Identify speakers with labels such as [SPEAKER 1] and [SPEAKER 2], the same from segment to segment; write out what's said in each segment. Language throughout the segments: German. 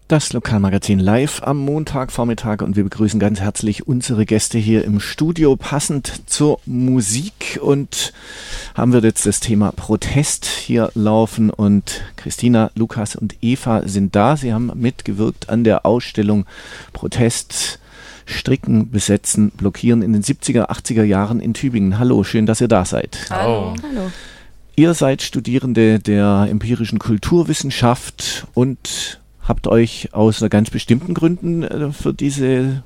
[SPEAKER 1] Das Lokalmagazin live am Montagvormittag und wir begrüßen ganz herzlich unsere Gäste hier im Studio. Passend zur Musik und haben wir jetzt das Thema Protest hier laufen und Christina, Lukas und Eva sind da. Sie haben mitgewirkt an der Ausstellung Protest, Stricken, Besetzen, Blockieren in den 70er, 80er Jahren in Tübingen. Hallo, schön, dass ihr da seid.
[SPEAKER 2] Hallo.
[SPEAKER 3] Hallo.
[SPEAKER 1] Ihr seid Studierende der empirischen Kulturwissenschaft und habt euch aus ganz bestimmten Gründen für diese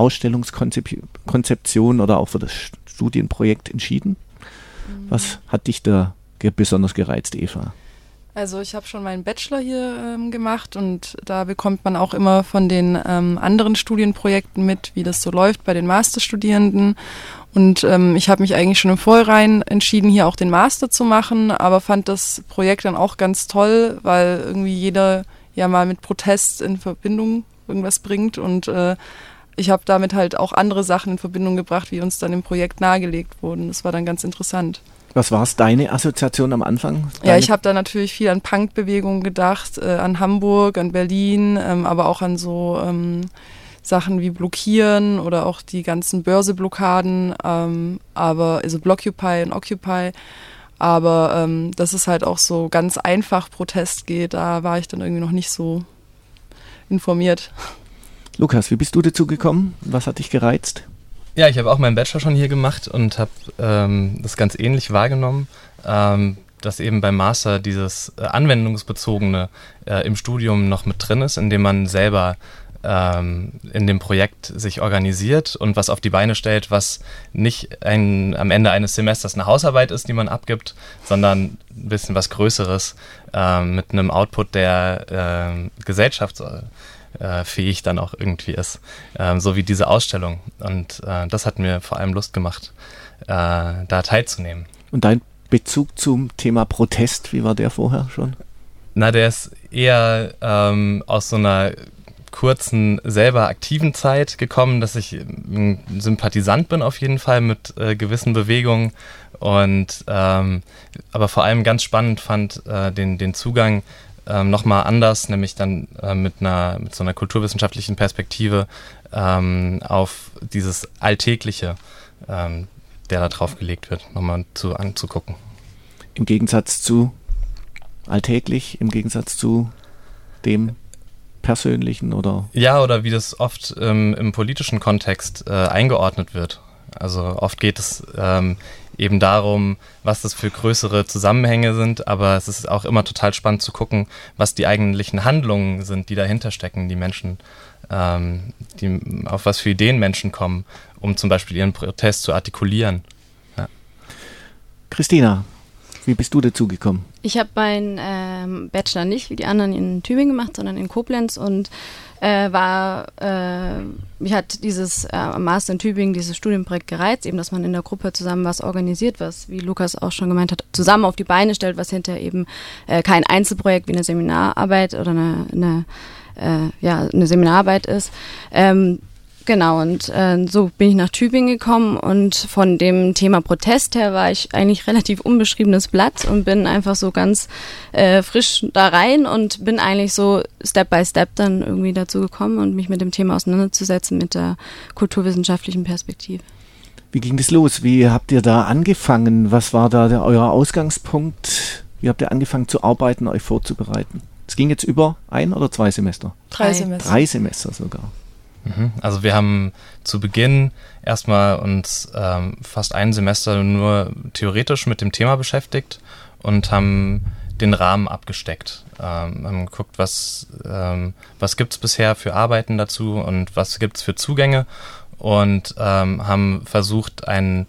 [SPEAKER 1] Ausstellungskonzeption oder auch für das Studienprojekt entschieden? Was hat dich da besonders gereizt, Eva?
[SPEAKER 2] Also ich habe schon meinen Bachelor hier gemacht und da bekommt man auch immer von den anderen Studienprojekten mit, wie das so läuft bei den Masterstudierenden. Und ich habe mich eigentlich schon im Vorhinein entschieden, hier auch den Master zu machen, aber fand das Projekt dann auch ganz toll, weil irgendwie jeder ja mal mit Protest in Verbindung irgendwas bringt und ich habe damit halt auch andere Sachen in Verbindung gebracht, wie uns dann im Projekt nahegelegt wurden. Das war dann ganz interessant.
[SPEAKER 1] Was war es, deine Assoziation am Anfang?
[SPEAKER 2] Ja, ich habe da natürlich viel an Punkbewegungen gedacht, an Hamburg, an Berlin, aber auch an so Sachen wie Blockieren oder auch die ganzen Börseblockaden, aber also Blockupy und Occupy. Aber dass es halt auch so ganz einfach Protest geht, da war ich dann irgendwie noch nicht so informiert.
[SPEAKER 1] Lukas, wie bist du dazu gekommen? Was hat dich gereizt?
[SPEAKER 3] Ja, ich habe auch meinen Bachelor schon hier gemacht und habe das ganz ähnlich wahrgenommen, dass eben beim Master dieses Anwendungsbezogene im Studium noch mit drin ist, indem man selber in dem Projekt sich organisiert und was auf die Beine stellt, was nicht am Ende eines Semesters eine Hausarbeit ist, die man abgibt, sondern ein bisschen was Größeres mit einem Output, der gesellschaftsfähig dann auch irgendwie ist, so wie diese Ausstellung. Und das hat mir vor allem Lust gemacht, da teilzunehmen.
[SPEAKER 1] Und dein Bezug zum Thema Protest, wie war der vorher schon?
[SPEAKER 3] Na, der ist eher aus so einer kurzen, selber aktiven Zeit gekommen, dass ich ein Sympathisant bin auf jeden Fall mit gewissen Bewegungen und aber vor allem ganz spannend fand den Zugang nochmal anders, nämlich dann mit so einer kulturwissenschaftlichen Perspektive auf dieses Alltägliche, der da drauf gelegt wird, nochmal anzugucken.
[SPEAKER 1] Im Gegensatz zu alltäglich, im Gegensatz zu dem Persönlichen oder? Ja,
[SPEAKER 3] oder wie das oft im politischen Kontext eingeordnet wird. Also oft geht es eben darum, was das für größere Zusammenhänge sind, aber es ist auch immer total spannend zu gucken, was die eigentlichen Handlungen sind, die dahinter stecken, die Menschen, auf was für Ideen Menschen kommen, um zum Beispiel ihren Protest zu artikulieren. Ja.
[SPEAKER 1] Christina, wie bist du dazu gekommen?
[SPEAKER 4] Ich habe meinen Bachelor nicht wie die anderen in Tübingen gemacht, sondern in Koblenz und mich hat dieses Master in Tübingen, dieses Studienprojekt gereizt, eben, dass man in der Gruppe zusammen was organisiert, was, wie Lukas auch schon gemeint hat, zusammen auf die Beine stellt, was hinterher eben kein Einzelprojekt wie eine Seminararbeit oder eine Seminararbeit ist. Genau, und so bin ich nach Tübingen gekommen und von dem Thema Protest her war ich eigentlich relativ unbeschriebenes Blatt und bin einfach so ganz frisch da rein und bin eigentlich so Step by Step dann irgendwie dazu gekommen und mich mit dem Thema auseinanderzusetzen mit der kulturwissenschaftlichen Perspektive.
[SPEAKER 1] Wie ging das los? Wie habt ihr da angefangen? Was war da euer Ausgangspunkt? Wie habt ihr angefangen zu arbeiten, euch vorzubereiten? Es ging jetzt über 1 oder 2 Semester?
[SPEAKER 2] 3 Semester.
[SPEAKER 1] 3 Semester sogar.
[SPEAKER 3] Also wir haben zu Beginn erstmal uns fast ein Semester nur theoretisch mit dem Thema beschäftigt und haben den Rahmen abgesteckt. Haben geguckt, was gibt es bisher für Arbeiten dazu und was gibt es für Zugänge und haben versucht, einen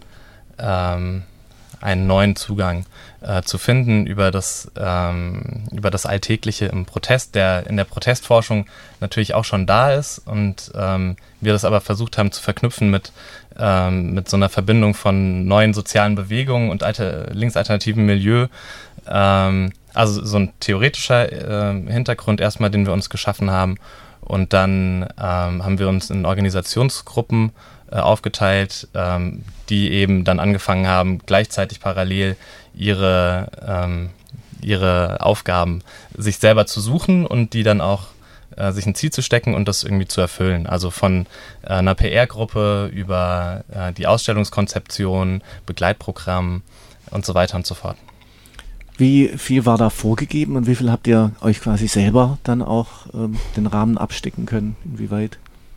[SPEAKER 3] neuen Zugang zu finden über das Alltägliche im Protest, der in der Protestforschung natürlich auch schon da ist und wir das aber versucht haben zu verknüpfen mit so einer Verbindung von neuen sozialen Bewegungen und linksalternativen Milieu. Also so ein theoretischer Hintergrund erstmal, den wir uns geschaffen haben und dann haben wir uns in Organisationsgruppen aufgeteilt, die eben dann angefangen haben, gleichzeitig parallel ihre Aufgaben sich selber zu suchen und die dann auch sich ein Ziel zu stecken und das irgendwie zu erfüllen. Also von einer PR-Gruppe über die Ausstellungskonzeption, Begleitprogramm und so weiter und so fort.
[SPEAKER 1] Wie viel war da vorgegeben und wie viel habt ihr euch quasi selber dann auch den Rahmen abstecken können? Inwieweit?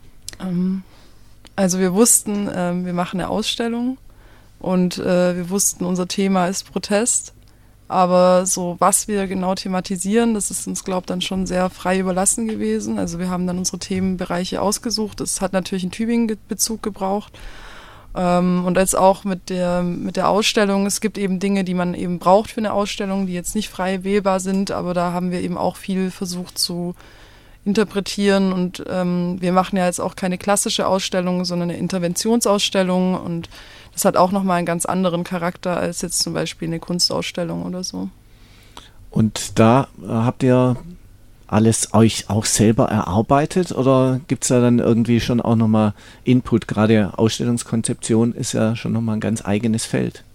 [SPEAKER 2] Also wir wussten, wir machen eine Ausstellung und wir wussten, unser Thema ist Protest. Aber so, was wir genau thematisieren, das ist uns, glaube ich, dann schon sehr frei überlassen gewesen. Also wir haben dann unsere Themenbereiche ausgesucht. Es hat natürlich einen Tübingen-Bezug gebraucht. Und jetzt auch mit der Ausstellung, es gibt eben Dinge, die man eben braucht für eine Ausstellung, die jetzt nicht frei wählbar sind, aber da haben wir eben auch viel versucht zu interpretieren. Und wir machen ja jetzt auch keine klassische Ausstellung, sondern eine Interventionsausstellung, und das hat auch nochmal einen ganz anderen Charakter als jetzt zum Beispiel eine Kunstausstellung oder so.
[SPEAKER 1] Und da habt ihr alles euch auch selber erarbeitet oder gibt es da dann irgendwie schon auch nochmal Input? Gerade Ausstellungskonzeption ist ja schon nochmal ein ganz eigenes Feld.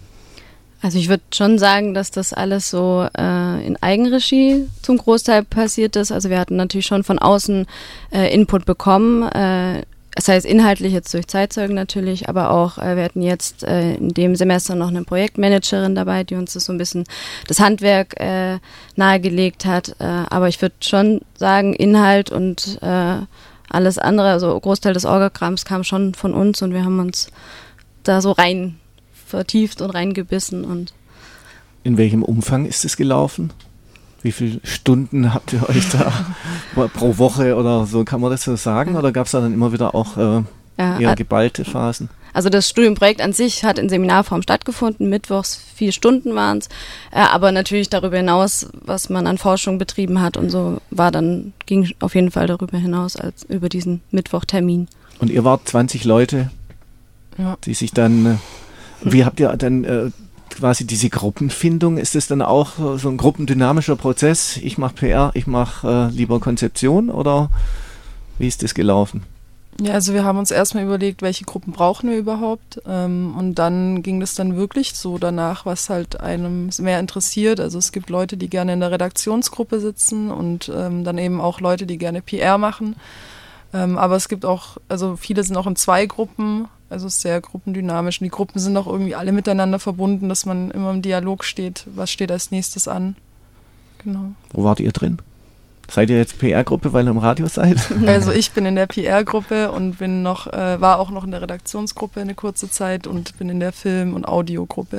[SPEAKER 4] Also ich würde schon sagen, dass das alles so in Eigenregie zum Großteil passiert ist. Also wir hatten natürlich schon von außen Input bekommen, das heißt inhaltlich jetzt durch Zeitzeugen natürlich, aber auch wir hatten jetzt in dem Semester noch eine Projektmanagerin dabei, die uns das so ein bisschen das Handwerk nahegelegt hat. Aber ich würde schon sagen, Inhalt und alles andere, also Großteil des Orgakrams kam schon von uns und wir haben uns da so rein vertieft und reingebissen. Und
[SPEAKER 1] in welchem Umfang ist es gelaufen? Wie viele Stunden habt ihr euch da pro Woche oder so, kann man das so sagen? Oder gab es da dann immer wieder auch eher geballte Phasen?
[SPEAKER 4] Also das Studienprojekt an sich hat in Seminarform stattgefunden, mittwochs 4 Stunden waren es, aber natürlich darüber hinaus, was man an Forschung betrieben hat und so, ging auf jeden Fall darüber hinaus als über diesen Mittwochtermin.
[SPEAKER 1] Und ihr wart 20 Leute, die sich dann, wie habt ihr dann quasi diese Gruppenfindung, ist es dann auch so ein gruppendynamischer Prozess? Ich mache PR, ich mache lieber Konzeption oder wie ist das gelaufen?
[SPEAKER 2] Ja, also wir haben uns erstmal überlegt, welche Gruppen brauchen wir überhaupt, und dann ging das dann wirklich so danach, was halt einem mehr interessiert. Also es gibt Leute, die gerne in der Redaktionsgruppe sitzen und dann eben auch Leute, die gerne PR machen. Aber es gibt auch, also viele sind auch in 2 Gruppen, also sehr gruppendynamisch. Und die Gruppen sind auch irgendwie alle miteinander verbunden, dass man immer im Dialog steht, was steht als nächstes an. Genau.
[SPEAKER 1] Wo wart ihr drin? Seid ihr jetzt PR-Gruppe, weil ihr im Radio seid?
[SPEAKER 2] Also ich bin in der PR-Gruppe und war auch noch in der Redaktionsgruppe eine kurze Zeit und bin in der Film- und Audiogruppe.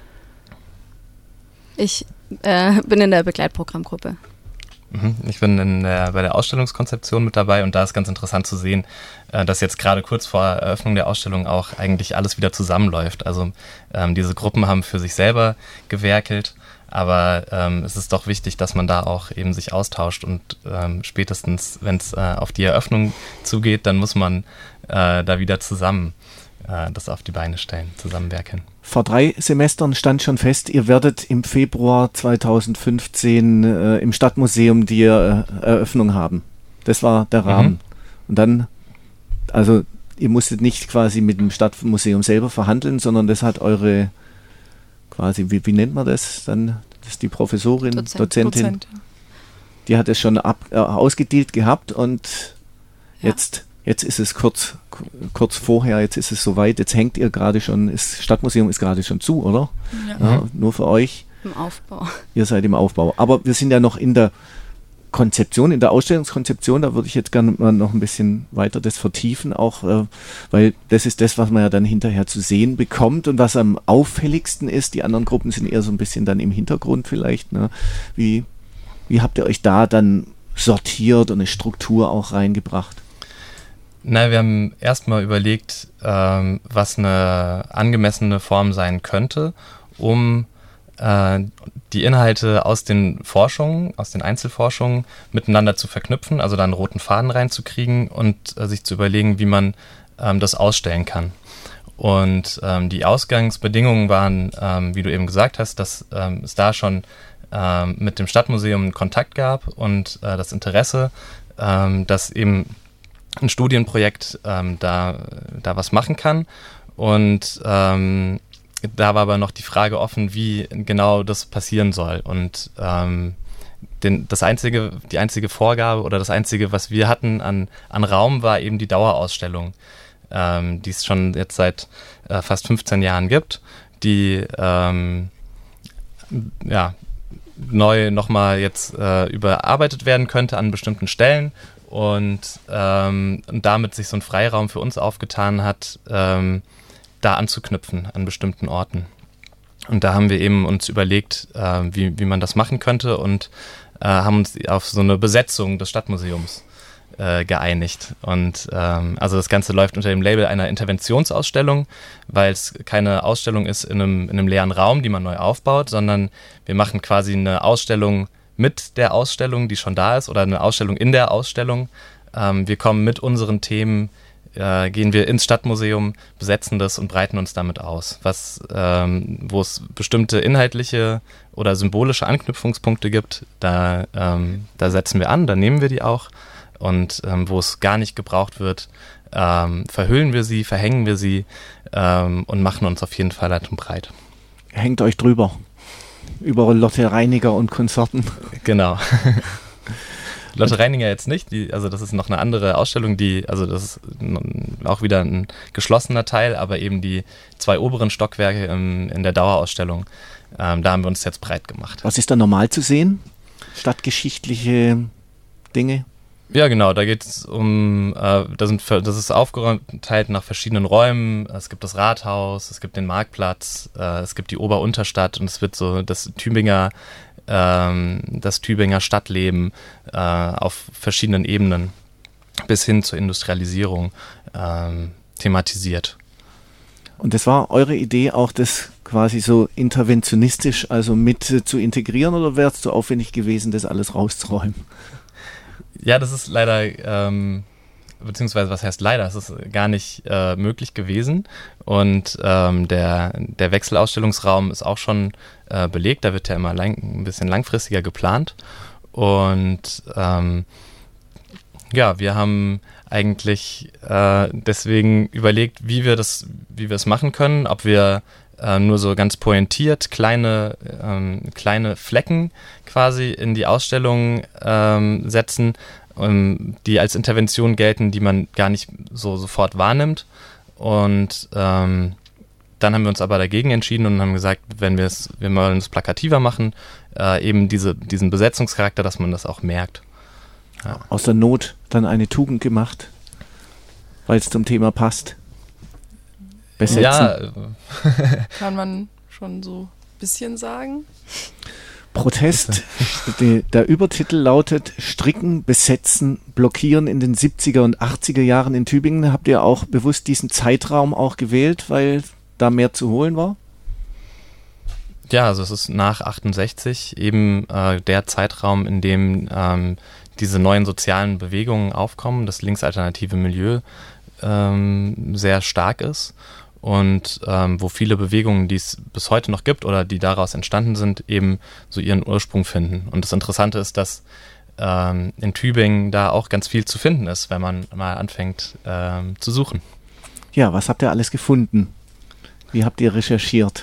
[SPEAKER 4] Ich bin in der Begleitprogrammgruppe.
[SPEAKER 3] Ich bin bei der Ausstellungskonzeption mit dabei und da ist ganz interessant zu sehen, dass jetzt gerade kurz vor Eröffnung der Ausstellung auch eigentlich alles wieder zusammenläuft. Also diese Gruppen haben für sich selber gewerkelt, aber es ist doch wichtig, dass man da auch eben sich austauscht und spätestens, wenn es auf die Eröffnung zugeht, dann muss man da wieder zusammen das auf die Beine stellen, zusammenwerkeln.
[SPEAKER 1] Vor 3 Semestern stand schon fest, ihr werdet im Februar 2015 im Stadtmuseum die Eröffnung haben. Das war der Rahmen. Und dann, also ihr musstet nicht quasi mit dem Stadtmuseum selber verhandeln, sondern das hat eure, quasi, wie nennt man das dann? Das ist die Professorin, Dozentin. Die hat es schon ausgedealt gehabt und jetzt ist es kurz vorher, jetzt ist es soweit, jetzt hängt ihr gerade schon, das Stadtmuseum ist gerade schon zu, oder? Ja, nur für euch.
[SPEAKER 4] Im Aufbau.
[SPEAKER 1] Ihr seid im Aufbau. Aber wir sind ja noch in der Konzeption, in der Ausstellungskonzeption, da würde ich jetzt gerne mal noch ein bisschen weiter das vertiefen, auch weil das ist das, was man ja dann hinterher zu sehen bekommt und was am auffälligsten ist. Die anderen Gruppen sind eher so ein bisschen dann im Hintergrund vielleicht. Ne? Wie habt ihr euch da dann sortiert und eine Struktur auch reingebracht?
[SPEAKER 3] Na, wir haben erstmal überlegt, was eine angemessene Form sein könnte, um die Inhalte aus den Forschungen, aus den Einzelforschungen miteinander zu verknüpfen, also da einen roten Faden reinzukriegen und sich zu überlegen, wie man das ausstellen kann. Und die Ausgangsbedingungen waren, wie du eben gesagt hast, dass es da schon mit dem Stadtmuseum einen Kontakt gab und das Interesse, dass eben ein Studienprojekt da was machen kann. Und da war aber noch die Frage offen, wie genau das passieren soll. Und die einzige Vorgabe oder das einzige, was wir hatten an Raum, war eben die Dauerausstellung, die es schon jetzt seit fast 15 Jahren gibt, die neu nochmal jetzt überarbeitet werden könnte an bestimmten Stellen und damit sich so ein Freiraum für uns aufgetan hat, da anzuknüpfen an bestimmten Orten. Und da haben wir eben uns überlegt, wie man das machen könnte und haben uns auf so eine Besetzung des Stadtmuseums geeinigt. Und also das Ganze läuft unter dem Label einer Interventionsausstellung, weil es keine Ausstellung ist in einem leeren Raum, die man neu aufbaut, sondern wir machen quasi eine Ausstellung mit der Ausstellung, die schon da ist, oder eine Ausstellung in der Ausstellung. Wir kommen mit unseren Themen, gehen wir ins Stadtmuseum, besetzen das und breiten uns damit aus. Wo es bestimmte inhaltliche oder symbolische Anknüpfungspunkte gibt, da setzen wir an, da nehmen wir die auch. Und wo es gar nicht gebraucht wird, verhüllen wir sie, verhängen wir sie und machen uns auf jeden Fall halt breit.
[SPEAKER 1] Hängt euch drüber. Über Lotte Reiniger und Konsorten.
[SPEAKER 3] Genau. Lotte Reiniger jetzt nicht, also das ist noch eine andere Ausstellung, das ist auch wieder ein geschlossener Teil, aber eben die 2 oberen Stockwerke in der Dauerausstellung, da haben wir uns jetzt breit gemacht.
[SPEAKER 1] Was ist da normal zu sehen? Stadtgeschichtliche Dinge?
[SPEAKER 3] Ja, genau, da geht es das ist aufgeteilt nach verschiedenen Räumen. Es gibt das Rathaus, es gibt den Marktplatz, es gibt die Ober-Unterstadt und es wird so das Tübinger Stadtleben auf verschiedenen Ebenen bis hin zur Industrialisierung thematisiert.
[SPEAKER 1] Und das war eure Idee, auch das quasi so interventionistisch also mit zu integrieren, oder wäre es zu aufwendig gewesen, das alles rauszuräumen?
[SPEAKER 3] Ja, das ist leider, beziehungsweise was heißt leider, es ist gar nicht möglich gewesen und der Wechselausstellungsraum ist auch schon belegt, da wird ja immer ein bisschen langfristiger geplant und wir haben eigentlich deswegen überlegt, wie wir es machen können, ob wir nur so ganz pointiert kleine Flecken quasi in die Ausstellung setzen, die als Intervention gelten, die man gar nicht so sofort wahrnimmt. Und dann haben wir uns aber dagegen entschieden und haben gesagt, wir wollen es plakativer machen, eben diesen Besetzungscharakter, dass man das auch merkt. Ja.
[SPEAKER 1] Aus der Not dann eine Tugend gemacht, weil es zum Thema passt. Besetzen.
[SPEAKER 3] Ja.
[SPEAKER 2] Kann man schon so ein bisschen sagen.
[SPEAKER 1] Protest, der Übertitel lautet Stricken, Besetzen, Blockieren in den 70er und 80er Jahren in Tübingen. Habt ihr auch bewusst diesen Zeitraum auch gewählt, weil da mehr zu holen war?
[SPEAKER 3] Ja, also es ist nach 68 eben der Zeitraum, in dem diese neuen sozialen Bewegungen aufkommen, das linksalternative Milieu sehr stark ist. Und wo viele Bewegungen, die es bis heute noch gibt oder die daraus entstanden sind, eben so ihren Ursprung finden. Und das Interessante ist, dass in Tübingen da auch ganz viel zu finden ist, wenn man mal anfängt zu suchen.
[SPEAKER 1] Ja, was habt ihr alles gefunden? Wie habt ihr recherchiert?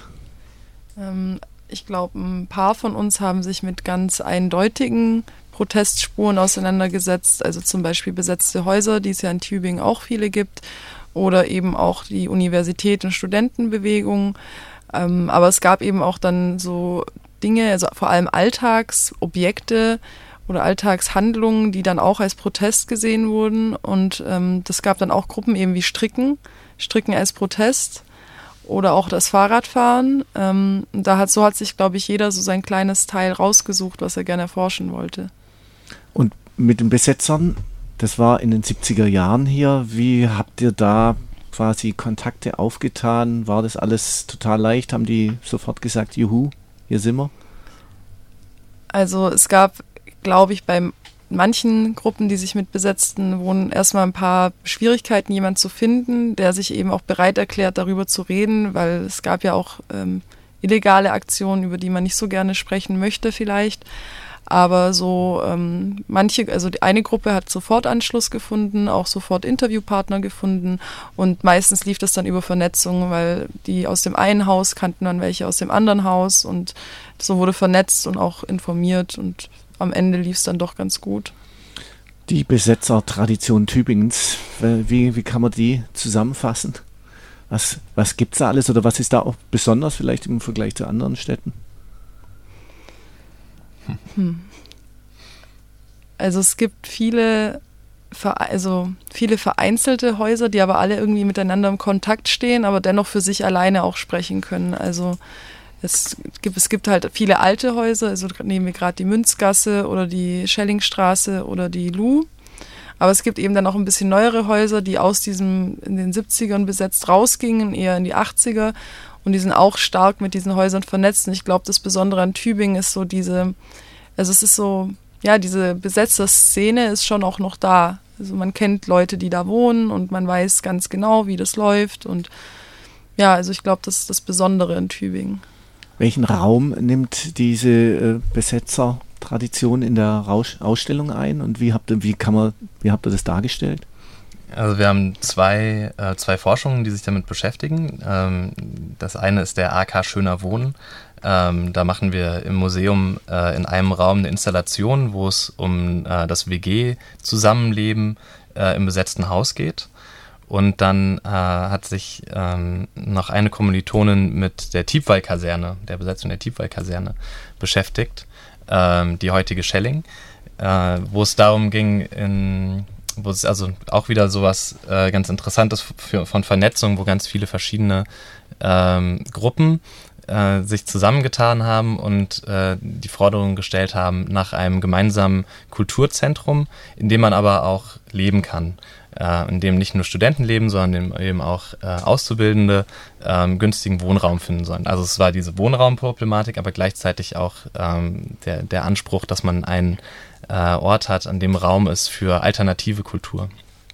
[SPEAKER 2] Ich glaube, ein paar von uns haben sich mit ganz eindeutigen Protestspuren auseinandergesetzt, also zum Beispiel besetzte Häuser, die es ja in Tübingen auch viele gibt, oder eben auch die Universität- und Studentenbewegung. Aber es gab eben auch dann so Dinge, also vor allem Alltagsobjekte oder Alltagshandlungen, die dann auch als Protest gesehen wurden. Und das gab dann auch Gruppen eben wie Stricken als Protest oder auch das Fahrradfahren. So hat sich, glaube ich, jeder so sein kleines Teil rausgesucht, was er gerne erforschen wollte.
[SPEAKER 1] Und mit den Besetzern, das war in den 70er Jahren hier. Wie habt ihr da quasi Kontakte aufgetan? War das alles total leicht? Haben die sofort gesagt, juhu, hier sind wir?
[SPEAKER 2] Also es gab, glaube ich, bei manchen Gruppen, die sich mit besetzten wohnen, erstmal ein paar Schwierigkeiten, jemanden zu finden, der sich eben auch bereit erklärt, darüber zu reden, weil es gab ja auch illegale Aktionen, über die man nicht so gerne sprechen möchte vielleicht. Aber so die eine Gruppe hat sofort Anschluss gefunden, auch sofort Interviewpartner gefunden und meistens lief das dann über Vernetzung, weil die aus dem einen Haus kannten dann welche aus dem anderen Haus und so wurde vernetzt und auch informiert und am Ende lief es dann doch ganz gut.
[SPEAKER 1] Die Besetzertradition Tübingens, wie kann man die zusammenfassen? Was gibt es da alles oder was ist da auch besonders vielleicht im Vergleich zu anderen Städten?
[SPEAKER 2] Also es gibt viele vereinzelte Häuser, die aber alle irgendwie miteinander im Kontakt stehen, aber dennoch für sich alleine auch sprechen können. Also es gibt halt viele alte Häuser, also nehmen wir gerade die Münzgasse oder die Schellingstraße oder die Lu. Aber es gibt eben dann auch ein bisschen neuere Häuser, die in den 70ern besetzt rausgingen, eher in die 80er. Und die sind auch stark mit diesen Häusern vernetzt. Und ich glaube, das Besondere an Tübingen ist so diese Besetzerszene ist schon auch noch da. Also man kennt Leute, die da wohnen und man weiß ganz genau, wie das läuft. Und ja, also ich glaube, das ist das Besondere in Tübingen.
[SPEAKER 1] Welchen Raum nimmt diese Besetzertradition in der Ausstellung ein und wie habt ihr das dargestellt?
[SPEAKER 3] Also wir haben zwei Forschungen, die sich damit beschäftigen. Das eine ist der AK Schöner Wohnen. Da machen wir im Museum in einem Raum eine Installation, wo es um das WG-Zusammenleben im besetzten Haus geht. Und dann hat sich noch eine Kommilitonin mit der Thiepval-Kaserne, der Besetzung der Thiepval-Kaserne beschäftigt, die heutige Schelling, wo es darum ging, wo es also auch wieder sowas ganz Interessantes von Vernetzung, wo ganz viele verschiedene Gruppen sich zusammengetan haben und die Forderung gestellt haben nach einem gemeinsamen Kulturzentrum, in dem man aber auch leben kann. In dem nicht nur Studenten leben, sondern eben auch Auszubildende günstigen Wohnraum finden sollen. Also es war diese Wohnraumproblematik, aber gleichzeitig auch der Anspruch, dass man einen Ort hat, an dem Raum ist für alternative Kultur.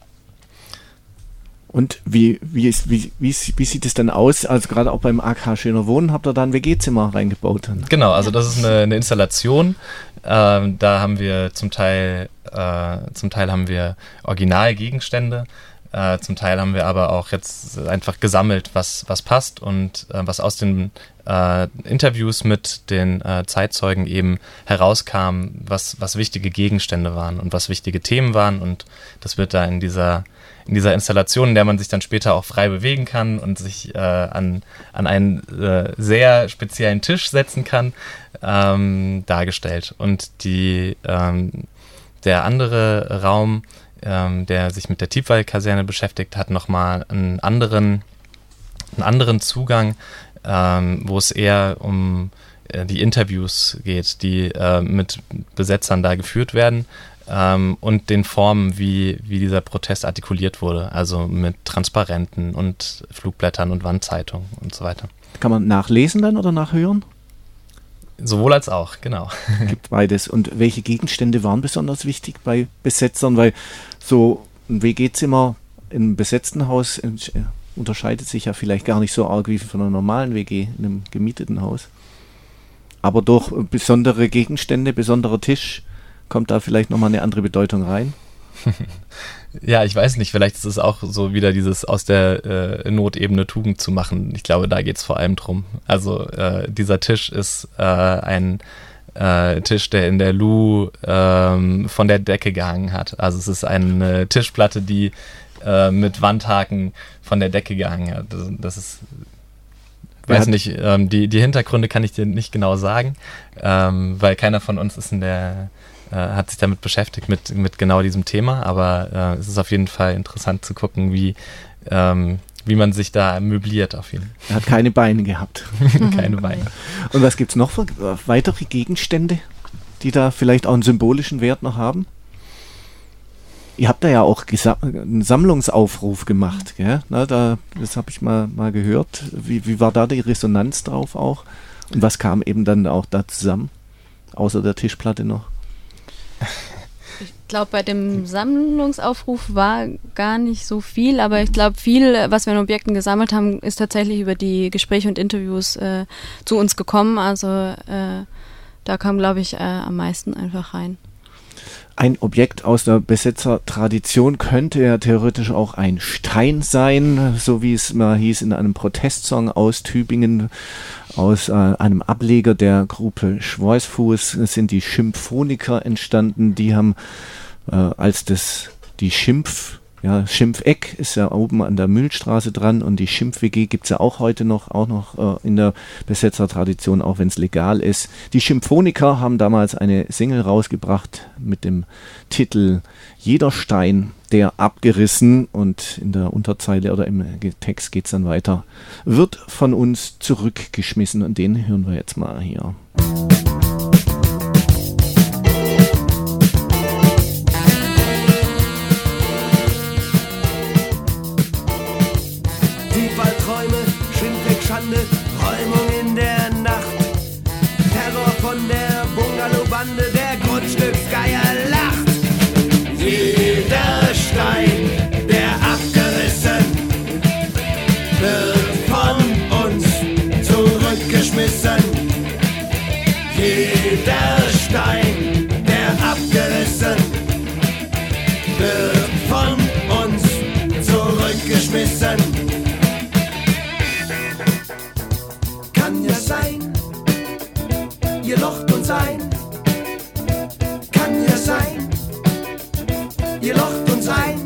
[SPEAKER 1] Und wie sieht es dann aus? Also gerade auch beim AK Schöner Wohnen habt ihr da ein WG-Zimmer reingebaut.
[SPEAKER 3] Genau, also das ist eine Installation. Da haben wir zum Teil haben wir Originalgegenstände, zum Teil haben wir aber auch jetzt einfach gesammelt, was passt und was aus den Interviews mit den Zeitzeugen eben herauskam, was wichtige Gegenstände waren und was wichtige Themen waren, und das wird da in dieser Installation, in der man sich dann später auch frei bewegen kann und sich an einen sehr speziellen Tisch setzen kann, dargestellt. Und der andere Raum, der sich mit der Thiepval-Kaserne beschäftigt, hat nochmal einen anderen Zugang, wo es eher um die Interviews geht, die mit Besetzern da geführt werden, und den Formen, wie dieser Protest artikuliert wurde, also mit Transparenten und Flugblättern und Wandzeitungen und so weiter.
[SPEAKER 1] Kann man nachlesen dann oder nachhören?
[SPEAKER 3] Sowohl als auch, genau.
[SPEAKER 1] Gibt beides. Und welche Gegenstände waren besonders wichtig bei Besetzern? Weil so ein WG-Zimmer in einem besetzten Haus unterscheidet sich ja vielleicht gar nicht so arg wie von einer normalen WG in einem gemieteten Haus. Aber durch besondere Gegenstände, besonderer Tisch, kommt da vielleicht nochmal eine andere Bedeutung rein?
[SPEAKER 3] Ja, ich weiß nicht, vielleicht ist es auch so wieder dieses aus der Notebene Tugend zu machen. Ich glaube, da geht es vor allem drum. Also dieser Tisch ist ein Tisch, der in der Lu von der Decke gehangen hat. Also es ist eine Tischplatte, die mit Wandhaken von der Decke gehangen hat. Das ist, weiß nicht, die Hintergründe kann ich dir nicht genau sagen, weil keiner von uns ist hat sich damit beschäftigt mit genau diesem Thema, aber es ist auf jeden Fall interessant zu gucken, wie man sich da möbliert auf jeden Fall.
[SPEAKER 1] Er hat keine Beine gehabt.
[SPEAKER 3] Keine Beine.
[SPEAKER 1] Und was gibt es noch für weitere Gegenstände, die da vielleicht auch einen symbolischen Wert noch haben? Ihr habt da ja auch einen Sammlungsaufruf gemacht, gell? Das habe ich mal gehört. Wie war da die Resonanz drauf auch? Und was kam eben dann auch da zusammen, außer der Tischplatte noch?
[SPEAKER 4] Ich glaube, bei dem Sammlungsaufruf war gar nicht so viel, aber ich glaube, viel, was wir an Objekten gesammelt haben, ist tatsächlich über die Gespräche und Interviews zu uns gekommen. Also da kam, glaube ich, am meisten einfach rein.
[SPEAKER 1] Ein Objekt aus der Besetzertradition könnte ja theoretisch auch ein Stein sein, so wie es mal hieß in einem Protestsong aus Tübingen, aus einem Ableger der Gruppe Schweißfuß sind die Schimpfoniker entstanden. Die haben die Schimpfeck ist ja oben an der Mühlstraße dran und die Schimpf-WG gibt es ja auch heute noch in der Besetzertradition, auch wenn es legal ist. Die Schimpfoniker haben damals eine Single rausgebracht mit dem Titel Jeder Stein, der abgerissen, und in der Unterzeile oder im Text geht es dann weiter, wird von uns zurückgeschmissen, und den hören wir jetzt mal hier.
[SPEAKER 5] Räumung in der Nacht, Terror von der Bungalow-Bande, der Grundstücksgeier lacht. Jeder Stein, der abgerissen, wird von uns zurückgeschmissen. Jeder Stein, der abgerissen, wird von uns zurückgeschmissen. Kann ja sein, ihr locht uns ein. Kann ja sein, ihr locht uns ein.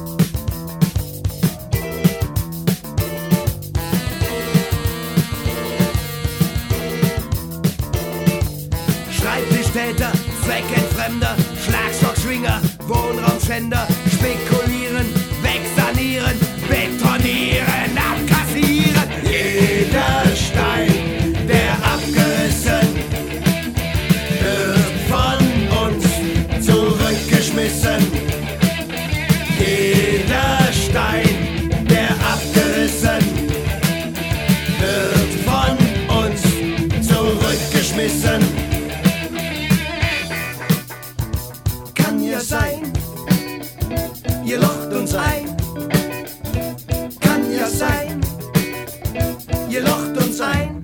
[SPEAKER 5] Schreibtischtäter, Zweckentfremder, Schlagstockschwinger, Wohnraumschänder, spekulieren, wegsanieren, betonieren, abkassieren. Jeder Stein, der abgerissen, wird von uns zurückgeschmissen. Jeder Stein, der abgerissen, wird von uns zurückgeschmissen. Kann ja sein, ihr locht uns ein. Kann ja sein, ihr locht uns ein.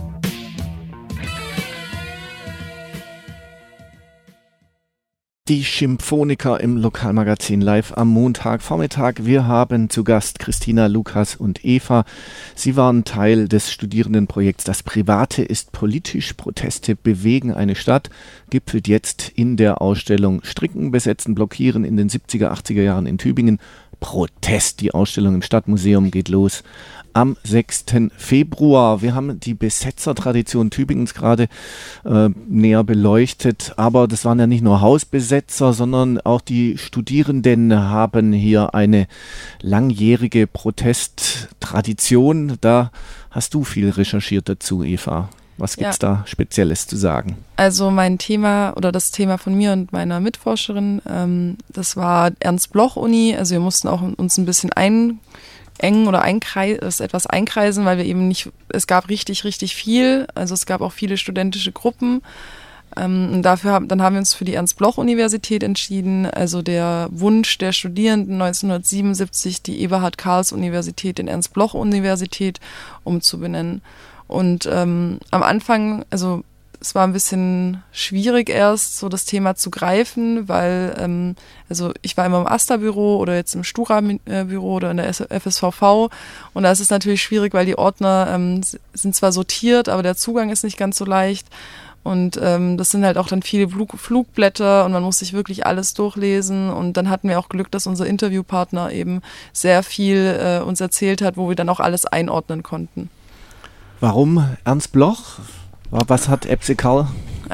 [SPEAKER 1] Die Schimpfoniker im Lokalmagazin live am Montagvormittag. Wir haben zu Gast Christina, Lukas und Eva. Sie waren Teil des Studierendenprojekts Das Private ist politisch. Proteste bewegen eine Stadt. Gipfelt jetzt in der Ausstellung Stricken, Besetzen, Blockieren in den 70er, 80er Jahren in Tübingen. Protest. Die Ausstellung im Stadtmuseum geht los am 6. Februar. Wir haben die Besetzertradition Tübingens gerade näher beleuchtet, aber das waren ja nicht nur Hausbesetzer, sondern auch die Studierenden haben hier eine langjährige Protesttradition. Da hast du viel recherchiert dazu, Eva. Was gibt's da Spezielles zu sagen?
[SPEAKER 2] Also mein Thema oder das Thema von mir und meiner Mitforscherin, das war Ernst-Bloch-Uni. Also wir mussten auch uns ein bisschen engen oder etwas einkreisen, weil wir eben nicht, es gab richtig viel, also es gab auch viele studentische Gruppen. Und dann haben wir uns für die Ernst-Bloch-Universität entschieden, also der Wunsch der Studierenden 1977, die Eberhard-Karls-Universität in Ernst-Bloch-Universität umzubenennen. Und am Anfang, also es war ein bisschen schwierig erst, so das Thema zu greifen, weil also ich war immer im AStA-Büro oder jetzt im Stura-Büro oder in der FSVV, und da ist es natürlich schwierig, weil die Ordner sind zwar sortiert, aber der Zugang ist nicht ganz so leicht, und das sind halt auch dann viele Flugblätter und man muss sich wirklich alles durchlesen, und dann hatten wir auch Glück, dass unser Interviewpartner eben sehr viel uns erzählt hat, wo wir dann auch alles einordnen konnten.
[SPEAKER 1] Warum Ernst Bloch? Was hat Epsi Karl?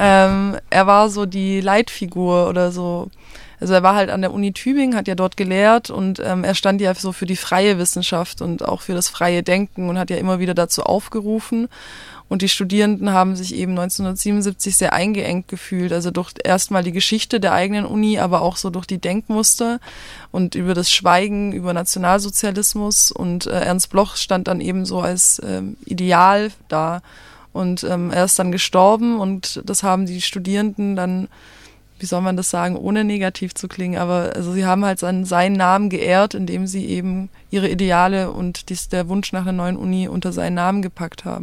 [SPEAKER 2] Er war so die Leitfigur oder so. Also er war halt an der Uni Tübingen, hat ja dort gelehrt, und er stand ja so für die freie Wissenschaft und auch für das freie Denken und hat ja immer wieder dazu aufgerufen. Und die Studierenden haben sich eben 1977 sehr eingeengt gefühlt, also durch erstmal die Geschichte der eigenen Uni, aber auch so durch die Denkmuster und über das Schweigen über Nationalsozialismus. Und Ernst Bloch stand dann eben so als Ideal da. Und er ist dann gestorben, und das haben die Studierenden dann, wie soll man das sagen, ohne negativ zu klingen, aber also sie haben halt seinen Namen geehrt, indem sie eben ihre Ideale und der Wunsch nach einer neuen Uni unter seinen Namen gepackt haben.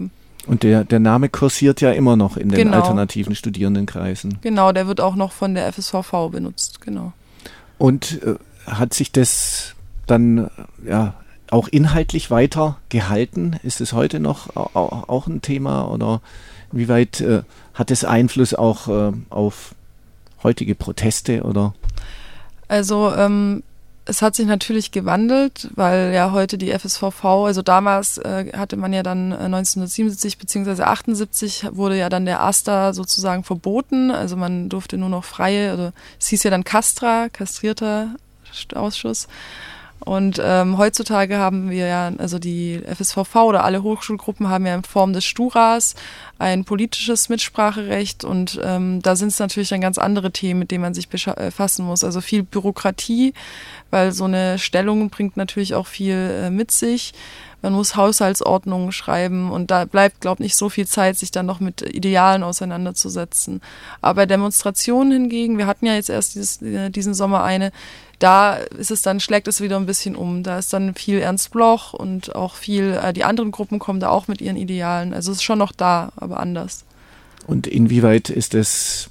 [SPEAKER 1] Und der Name kursiert ja immer noch in den alternativen Studierendenkreisen.
[SPEAKER 2] Genau, der wird auch noch von der FSVV benutzt, genau.
[SPEAKER 1] Und hat sich das dann auch inhaltlich weiter gehalten? Ist es heute noch auch ein Thema oder inwieweit hat es Einfluss auch auf heutige Proteste oder?
[SPEAKER 2] Also es hat sich natürlich gewandelt, weil ja heute die FSVV, also damals hatte man ja dann 1977 bzw. 78 wurde ja dann der AStA sozusagen verboten, also man durfte nur noch freie, oder es hieß ja dann Castra, kastrierter Ausschuss. Und heutzutage haben wir ja, also die FSVV oder alle Hochschulgruppen haben ja in Form des Sturas ein politisches Mitspracherecht und da sind es natürlich dann ganz andere Themen, mit denen man sich befassen muss. Also viel Bürokratie, weil so eine Stellung bringt natürlich auch viel mit sich. Man muss Haushaltsordnungen schreiben und da bleibt, glaube ich, nicht so viel Zeit, sich dann noch mit Idealen auseinanderzusetzen. Aber bei Demonstrationen hingegen, wir hatten ja jetzt erst diesen Sommer eine, da ist es dann, schlägt es wieder ein bisschen um. Da ist dann viel Ernst Bloch und auch viel, die anderen Gruppen kommen da auch mit ihren Idealen. Also es ist schon noch da, aber anders.
[SPEAKER 1] Und inwieweit ist es,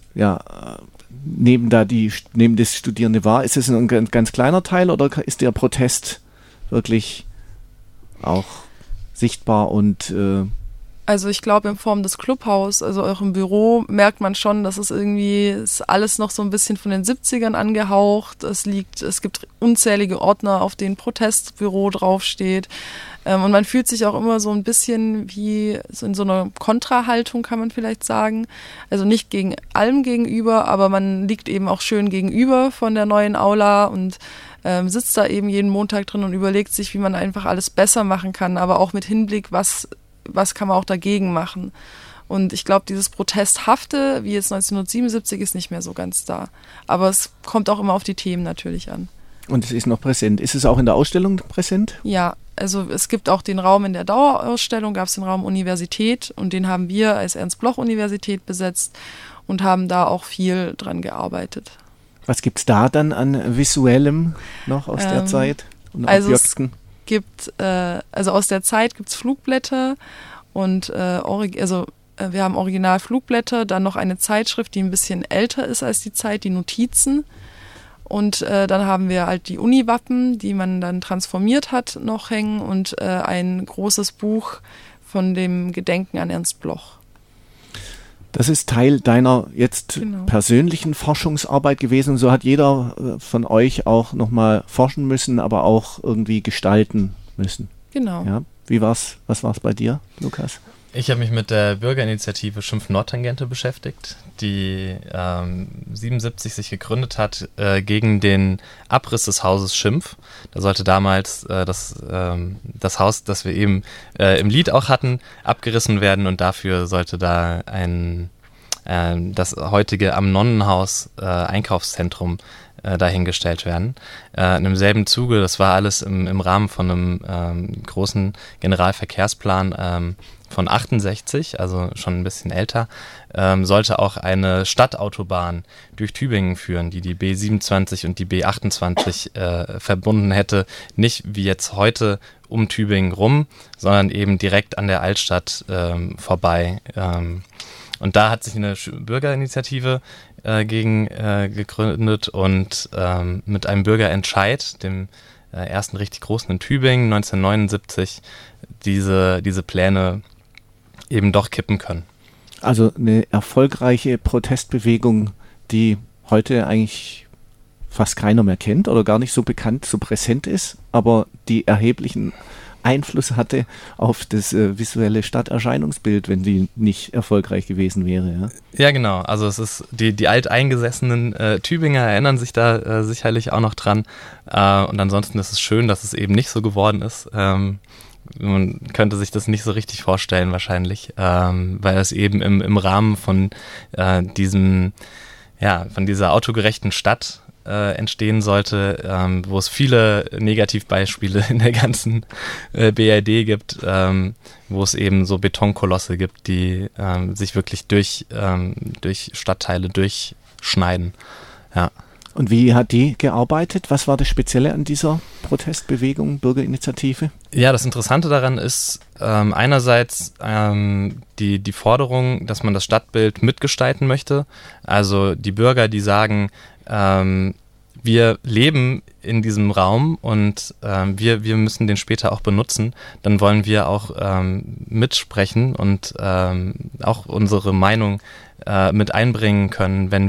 [SPEAKER 1] nehmen das Studierende wahr? Ist es ein ganz kleiner Teil oder ist der Protest wirklich auch sichtbar und
[SPEAKER 2] Also ich glaube, in Form des Clubhaus, also auch im Büro, merkt man schon, dass es irgendwie ist alles noch so ein bisschen von den 70ern angehaucht. Es gibt unzählige Ordner, auf denen Protestbüro draufsteht. Und man fühlt sich auch immer so ein bisschen wie so in so einer Kontrahaltung, kann man vielleicht sagen. Also nicht gegen allem gegenüber, aber man liegt eben auch schön gegenüber von der neuen Aula und sitzt da eben jeden Montag drin und überlegt sich, wie man einfach alles besser machen kann, aber auch mit Hinblick, was kann man auch dagegen machen. Und ich glaube, dieses Protesthafte, wie jetzt 1977, ist nicht mehr so ganz da. Aber es kommt auch immer auf die Themen natürlich an.
[SPEAKER 1] Und es ist noch präsent. Ist es auch in der Ausstellung präsent?
[SPEAKER 2] Ja, also es gibt auch den Raum in der Dauerausstellung, gab es den Raum Universität und den haben wir als Ernst-Bloch-Universität besetzt und haben da auch viel dran gearbeitet.
[SPEAKER 1] Was gibt es da dann an Visuellem noch aus der Zeit? Und
[SPEAKER 2] also Objekten? Also aus der Zeit gibt es Flugblätter und wir haben Original-Flugblätter, dann noch eine Zeitschrift, die ein bisschen älter ist als die Zeit, die Notizen. Und dann haben wir halt die Uni-Wappen, die man dann transformiert hat, noch hängen und ein großes Buch von dem Gedenken an Ernst Bloch.
[SPEAKER 1] Das ist Teil deiner jetzt persönlichen Forschungsarbeit gewesen. So hat jeder von euch auch nochmal forschen müssen, aber auch irgendwie gestalten müssen.
[SPEAKER 2] Genau.
[SPEAKER 1] Ja? Was war's bei dir, Lukas?
[SPEAKER 3] Ich habe mich mit der Bürgerinitiative Schimpf-Nordtangente beschäftigt, die 77 sich gegründet hat gegen den Abriss des Hauses Schimpf. Da sollte damals das Haus, das wir eben im Lied auch hatten, abgerissen werden und dafür sollte da das heutige am Nonnenhaus Einkaufszentrum dahingestellt werden. In demselben Zuge, das war alles im Rahmen von einem großen Generalverkehrsplan von 68, also schon ein bisschen älter, sollte auch eine Stadtautobahn durch Tübingen führen, die B27 und die B28 verbunden hätte. Nicht wie jetzt heute um Tübingen rum, sondern eben direkt an der Altstadt vorbei. Und da hat sich eine Bürgerinitiative gegen gegründet und mit einem Bürgerentscheid, dem ersten richtig großen in Tübingen 1979, diese Pläne eben doch kippen können.
[SPEAKER 1] Also eine erfolgreiche Protestbewegung, die heute eigentlich fast keiner mehr kennt oder gar nicht so bekannt, so präsent ist, aber die erheblichen Einfluss hatte auf das visuelle Stadterscheinungsbild, wenn die nicht erfolgreich gewesen wäre.
[SPEAKER 3] Ja, genau. Also es ist die alteingesessenen Tübinger erinnern sich da sicherlich auch noch dran. Und ansonsten ist es schön, dass es eben nicht so geworden ist. Man könnte sich das nicht so richtig vorstellen wahrscheinlich, weil es eben im Rahmen von von dieser autogerechten Stadt entstehen sollte, wo es viele Negativbeispiele in der ganzen BRD gibt, wo es eben so Betonkolosse gibt, die sich wirklich durch Stadtteile durchschneiden. Ja.
[SPEAKER 1] Und wie hat die gearbeitet? Was war das Spezielle an dieser Protestbewegung, Bürgerinitiative?
[SPEAKER 3] Ja, das Interessante daran ist einerseits die Forderung, dass man das Stadtbild mitgestalten möchte. Also die Bürger, die sagen, wir leben in diesem Raum und wir müssen den später auch benutzen. Dann wollen wir auch mitsprechen und auch unsere Meinung mit einbringen können, wenn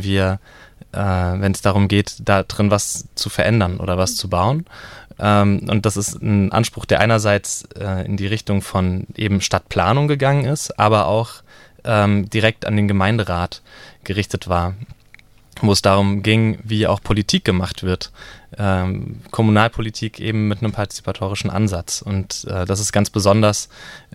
[SPEAKER 3] es darum geht, da drin was zu verändern oder was zu bauen. Und das ist ein Anspruch, der einerseits in die Richtung von eben Stadtplanung gegangen ist, aber auch direkt an den Gemeinderat gerichtet war, wo es darum ging, wie auch Politik gemacht wird. Kommunalpolitik eben mit einem partizipatorischen Ansatz. Und das ist ganz besonders,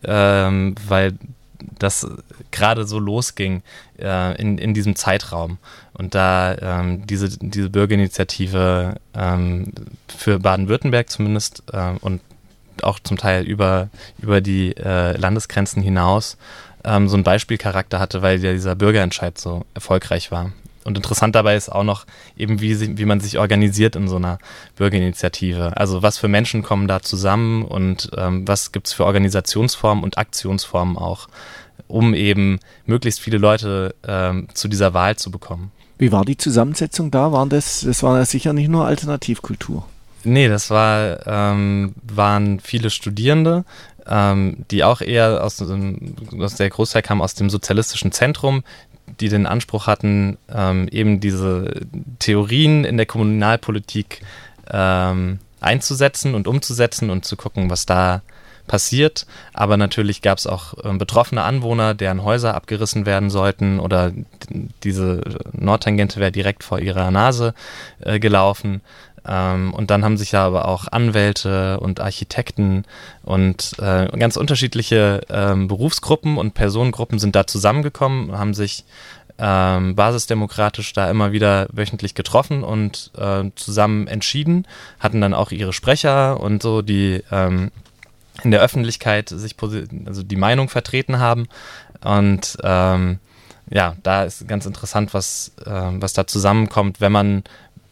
[SPEAKER 3] weil das gerade so losging in diesem Zeitraum. Und da diese Bürgerinitiative für Baden-Württemberg zumindest und auch zum Teil über die Landesgrenzen hinaus so einen Beispielcharakter hatte, weil ja dieser Bürgerentscheid so erfolgreich war. Und interessant dabei ist auch noch eben, wie man sich organisiert in so einer Bürgerinitiative. Also was für Menschen kommen da zusammen und was gibt es für Organisationsformen und Aktionsformen auch, um eben möglichst viele Leute zu dieser Wahl zu bekommen.
[SPEAKER 1] Wie war die Zusammensetzung da? Das war ja sicher nicht nur Alternativkultur.
[SPEAKER 3] Nee, das waren viele Studierende, die auch eher aus der Großteil kamen aus dem sozialistischen Zentrum, die den Anspruch hatten, eben diese Theorien in der Kommunalpolitik einzusetzen und umzusetzen und zu gucken, was da passiert. Aber natürlich gab es auch betroffene Anwohner, deren Häuser abgerissen werden sollten oder diese Nordtangente wäre direkt vor ihrer Nase gelaufen. Und dann haben sich ja aber auch Anwälte und Architekten und ganz unterschiedliche Berufsgruppen und Personengruppen sind da zusammengekommen, haben sich basisdemokratisch da immer wieder wöchentlich getroffen und zusammen entschieden, hatten dann auch ihre Sprecher und so, die in der Öffentlichkeit also die Meinung vertreten haben. Und ja, da ist ganz interessant, was da zusammenkommt, wenn man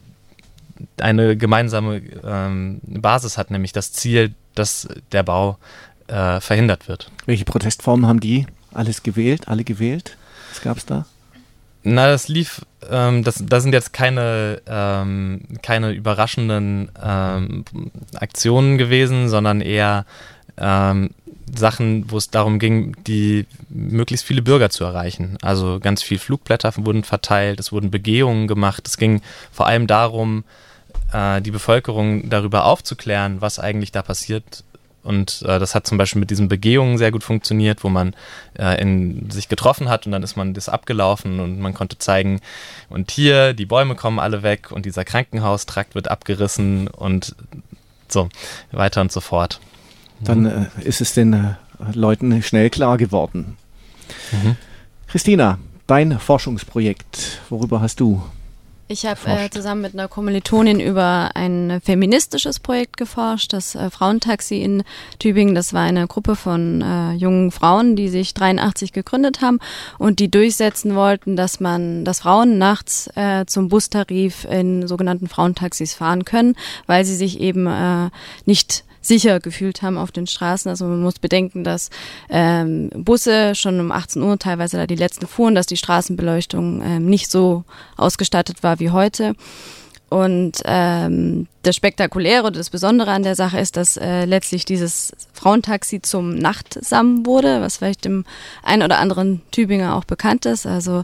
[SPEAKER 3] eine gemeinsame Basis hat, nämlich das Ziel, dass der Bau verhindert wird.
[SPEAKER 1] Welche Protestformen haben die alle gewählt? Was gab es da?
[SPEAKER 3] Na, das lief, da sind jetzt keine überraschenden Aktionen gewesen, sondern eher Sachen, wo es darum ging, die möglichst viele Bürger zu erreichen. Also ganz viel Flugblätter wurden verteilt, es wurden Begehungen gemacht. Es ging vor allem darum, die Bevölkerung darüber aufzuklären, was eigentlich da passiert. Und das hat zum Beispiel mit diesen Begehungen sehr gut funktioniert, wo man sich getroffen hat und dann ist man das abgelaufen und man konnte zeigen, und hier, die Bäume kommen alle weg und dieser Krankenhaustrakt wird abgerissen und so weiter und so fort.
[SPEAKER 1] Dann ist es den Leuten schnell klar geworden. Christina, dein Forschungsprojekt, worüber hast du?
[SPEAKER 4] Ich habe zusammen mit einer Kommilitonin über ein feministisches Projekt geforscht, das Frauentaxi in Tübingen. Das war eine Gruppe von jungen Frauen, die sich 1983 gegründet haben und die durchsetzen wollten, dass Frauen nachts zum Bustarif in sogenannten Frauentaxis fahren können, weil sie sich eben nicht sicher gefühlt haben auf den Straßen. Also man muss bedenken, dass Busse schon um 18 Uhr teilweise da die letzten fuhren, dass die Straßenbeleuchtung nicht so ausgestattet war wie heute. Und das Spektakuläre oder das Besondere an der Sache ist, dass letztlich dieses Frauentaxi zum Nachtsam wurde, was vielleicht dem einen oder anderen Tübinger auch bekannt ist. Also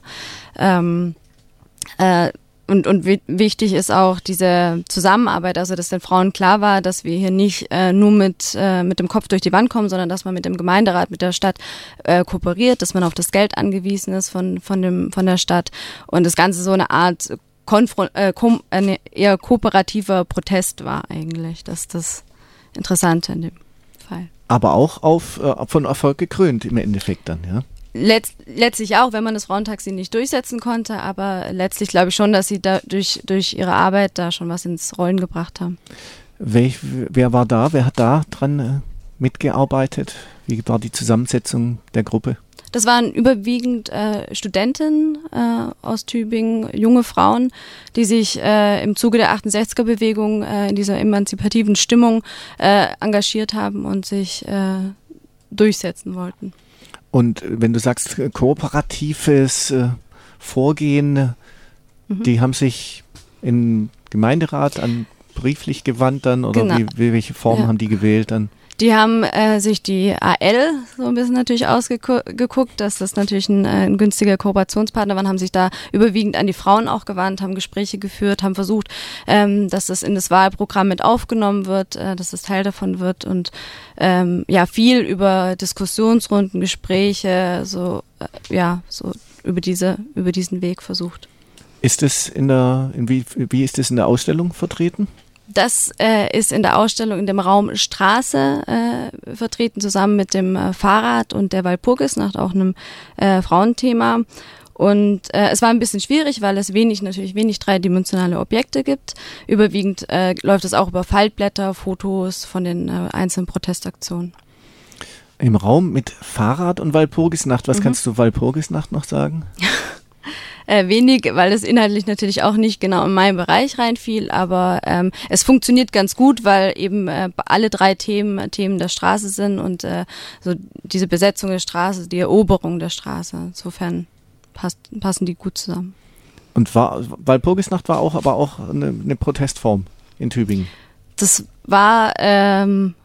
[SPEAKER 4] Und wichtig ist auch diese Zusammenarbeit, also dass den Frauen klar war, dass wir hier nicht nur mit dem Kopf durch die Wand kommen, sondern dass man mit dem Gemeinderat, mit der Stadt kooperiert, dass man auf das Geld angewiesen ist von der Stadt und das Ganze so eine Art eher kooperativer Protest war eigentlich. Das ist das Interessante in dem Fall.
[SPEAKER 1] Aber auch von Erfolg gekrönt im Endeffekt dann, ja?
[SPEAKER 4] Letztlich auch, wenn man das Frauentaxi nicht durchsetzen konnte, aber letztlich glaube ich schon, dass sie da durch ihre Arbeit da schon was ins Rollen gebracht haben.
[SPEAKER 1] Wer war da? Wer hat da dran mitgearbeitet? Wie war die Zusammensetzung der Gruppe?
[SPEAKER 4] Das waren überwiegend Studentinnen aus Tübingen, junge Frauen, die sich im Zuge der 68er-Bewegung in dieser emanzipativen Stimmung engagiert haben und sich durchsetzen wollten.
[SPEAKER 1] Und wenn du sagst kooperatives Vorgehen, die haben sich im Gemeinderat brieflich gewandt dann oder
[SPEAKER 4] genau.
[SPEAKER 1] welche Form haben die gewählt dann?
[SPEAKER 4] Die haben sich die AL so ein bisschen natürlich ausgeguckt, dass das natürlich ein günstiger Kooperationspartner war, haben sich da überwiegend an die Frauen auch gewandt, haben Gespräche geführt, haben versucht, dass das in das Wahlprogramm mit aufgenommen wird, dass das Teil davon wird und viel über Diskussionsrunden, Gespräche, so über diesen Weg versucht.
[SPEAKER 1] Ist es wie ist es in der Ausstellung vertreten?
[SPEAKER 4] Das ist in der Ausstellung in dem Raum Straße vertreten, zusammen mit dem Fahrrad und der Walpurgisnacht, auch einem Frauenthema. Und es war ein bisschen schwierig, weil es wenig dreidimensionale Objekte gibt. Überwiegend läuft es auch über Faltblätter, Fotos von den einzelnen Protestaktionen.
[SPEAKER 1] Im Raum mit Fahrrad und Walpurgisnacht, was kannst du Walpurgisnacht noch sagen?
[SPEAKER 4] Wenig, weil es inhaltlich natürlich auch nicht genau in meinen Bereich reinfiel, aber es funktioniert ganz gut, weil eben alle drei Themen der Straße sind und so diese Besetzung der Straße, die Eroberung der Straße, insofern passen die gut zusammen.
[SPEAKER 1] Und Walpurgisnacht war aber auch eine Protestform in Tübingen?
[SPEAKER 4] Das war
[SPEAKER 1] kann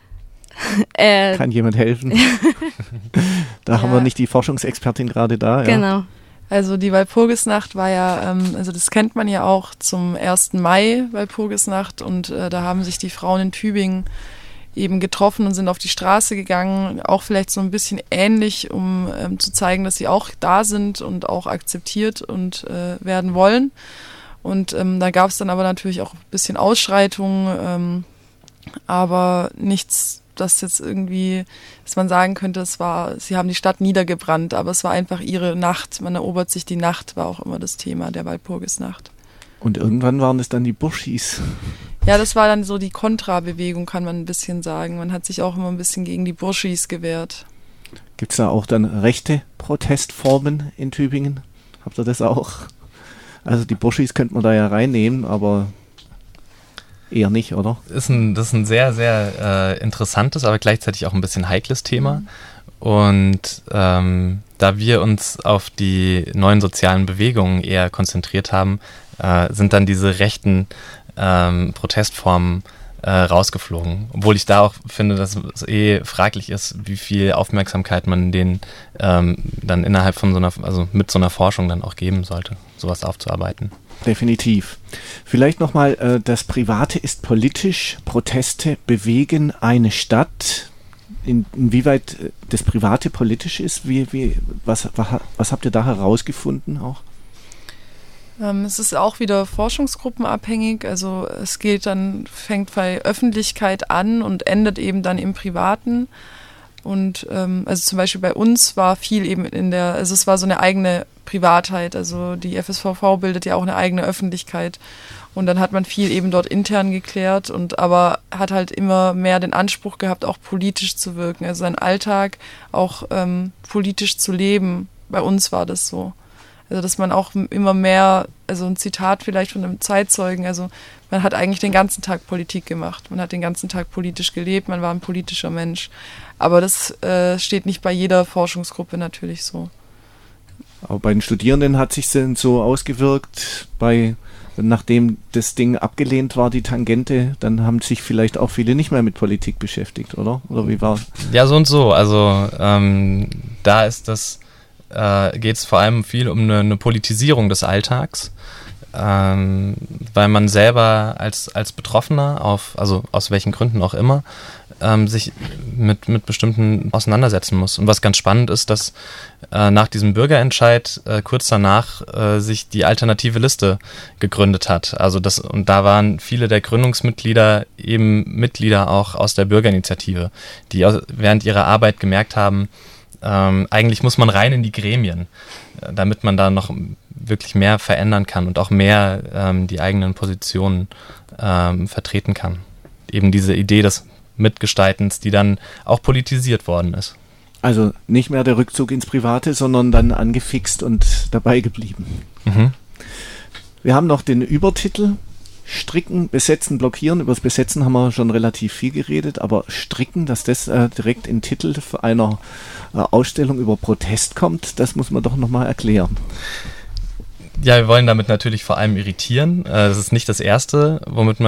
[SPEAKER 1] jemand helfen? Da haben wir nicht die Forschungsexpertin gerade da.
[SPEAKER 4] Genau.
[SPEAKER 1] Ja.
[SPEAKER 2] Also die Walpurgisnacht war ja, also das kennt man ja auch zum 1. Mai, Walpurgisnacht, und da haben sich die Frauen in Tübingen eben getroffen und sind auf die Straße gegangen, auch vielleicht so ein bisschen ähnlich, um zu zeigen, dass sie auch da sind und auch akzeptiert und werden wollen. Und da gab es dann aber natürlich auch ein bisschen Ausschreitungen, aber nichts, dass jetzt irgendwie, dass man sagen könnte, sie haben die Stadt niedergebrannt, aber es war einfach ihre Nacht, man erobert sich die Nacht, war auch immer das Thema der Walpurgisnacht.
[SPEAKER 1] Und irgendwann waren es dann die Burschis.
[SPEAKER 2] Ja, das war dann so die Kontrabewegung, kann man ein bisschen sagen. Man hat sich auch immer ein bisschen gegen die Burschis gewehrt.
[SPEAKER 1] Gibt es da auch dann rechte Protestformen in Tübingen? Habt ihr das auch? Also die Burschis könnte man da ja reinnehmen, aber eher nicht, oder?
[SPEAKER 3] Das ist ein sehr, sehr interessantes, aber gleichzeitig auch ein bisschen heikles Thema. Und da wir uns auf die neuen sozialen Bewegungen eher konzentriert haben, sind dann diese rechten Protestformen rausgeflogen. Obwohl ich da auch finde, dass es fraglich ist, wie viel Aufmerksamkeit man denen dann innerhalb von mit so einer Forschung dann auch geben sollte, sowas aufzuarbeiten.
[SPEAKER 1] Definitiv. Vielleicht nochmal, das Private ist politisch, Proteste bewegen eine Stadt. Inwieweit das Private politisch ist, was habt ihr da herausgefunden auch?
[SPEAKER 2] Es ist auch wieder forschungsgruppenabhängig, also es fängt bei Öffentlichkeit an und endet eben dann im Privaten. Und also zum Beispiel bei uns war viel eben also es war so eine eigene Privatheit, also die FSVV bildet ja auch eine eigene Öffentlichkeit. Und dann hat man viel eben dort intern geklärt aber hat halt immer mehr den Anspruch gehabt, auch politisch zu wirken, also seinen Alltag auch politisch zu leben. Bei uns war das so. Also dass man auch immer mehr, also ein Zitat vielleicht von einem Zeitzeugen, also man hat eigentlich den ganzen Tag Politik gemacht, man hat den ganzen Tag politisch gelebt, man war ein politischer Mensch. Aber das steht nicht bei jeder Forschungsgruppe natürlich so.
[SPEAKER 1] Aber bei den Studierenden hat sich so ausgewirkt, nachdem das Ding abgelehnt war, die Tangente, dann haben sich vielleicht auch viele nicht mehr mit Politik beschäftigt, oder? Oder wie war?
[SPEAKER 3] Ja, so und so. Also da geht es vor allem viel um eine Politisierung des Alltags, weil man selber als Betroffener, also aus welchen Gründen auch immer, sich mit bestimmten auseinandersetzen muss. Und was ganz spannend ist, dass nach diesem Bürgerentscheid kurz danach sich die Alternative Liste gegründet hat. Und da waren viele der Gründungsmitglieder eben Mitglieder auch aus der Bürgerinitiative, die während ihrer Arbeit gemerkt haben, eigentlich muss man rein in die Gremien, damit man da noch wirklich mehr verändern kann und auch mehr die eigenen Positionen vertreten kann. Eben diese Idee des Mitgestaltens, die dann auch politisiert worden ist.
[SPEAKER 1] Also nicht mehr der Rückzug ins Private, sondern dann angefixt und dabei geblieben.
[SPEAKER 3] Mhm.
[SPEAKER 1] Wir haben noch den Übertitel Stricken, Besetzen, Blockieren. Über das Besetzen haben wir schon relativ viel geredet, aber Stricken, dass das direkt in Titel einer Ausstellung über Protest kommt, das muss man doch nochmal erklären.
[SPEAKER 3] Ja, wir wollen damit natürlich vor allem irritieren. Das ist nicht das Erste, was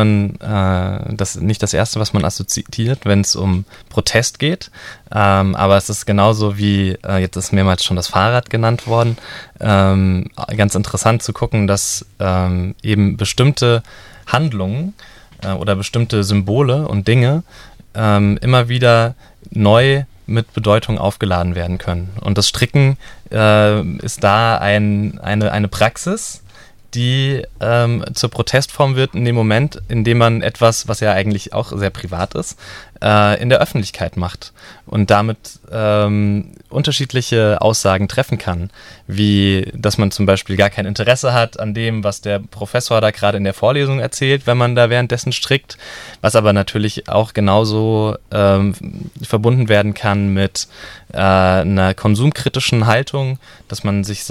[SPEAKER 3] man assoziiert, wenn es um Protest geht. Aber es ist genauso wie, jetzt ist mehrmals schon das Fahrrad genannt worden, ganz interessant zu gucken, dass eben bestimmte Handlungen oder bestimmte Symbole und Dinge immer wieder neu mit Bedeutung aufgeladen werden können. Und das Stricken ist da eine Praxis, die zur Protestform wird in dem Moment, in dem man etwas, was ja eigentlich auch sehr privat ist, in der Öffentlichkeit macht und damit unterschiedliche Aussagen treffen kann, wie dass man zum Beispiel gar kein Interesse hat an dem, was der Professor da gerade in der Vorlesung erzählt, wenn man da währenddessen strickt, was aber natürlich auch genauso verbunden werden kann mit einer konsumkritischen Haltung, dass man sich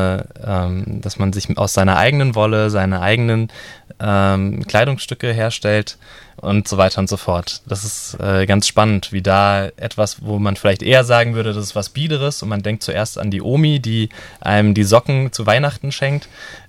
[SPEAKER 3] aus seiner eigenen Wolle, seine eigenen Kleidungsstücke herstellt und so weiter und so fort. Das ist ganz spannend, wie da etwas, wo man vielleicht eher sagen würde, das ist was Biederes und man denkt zuerst an die Omi, die einem die Socken zu Weihnachten schenkt,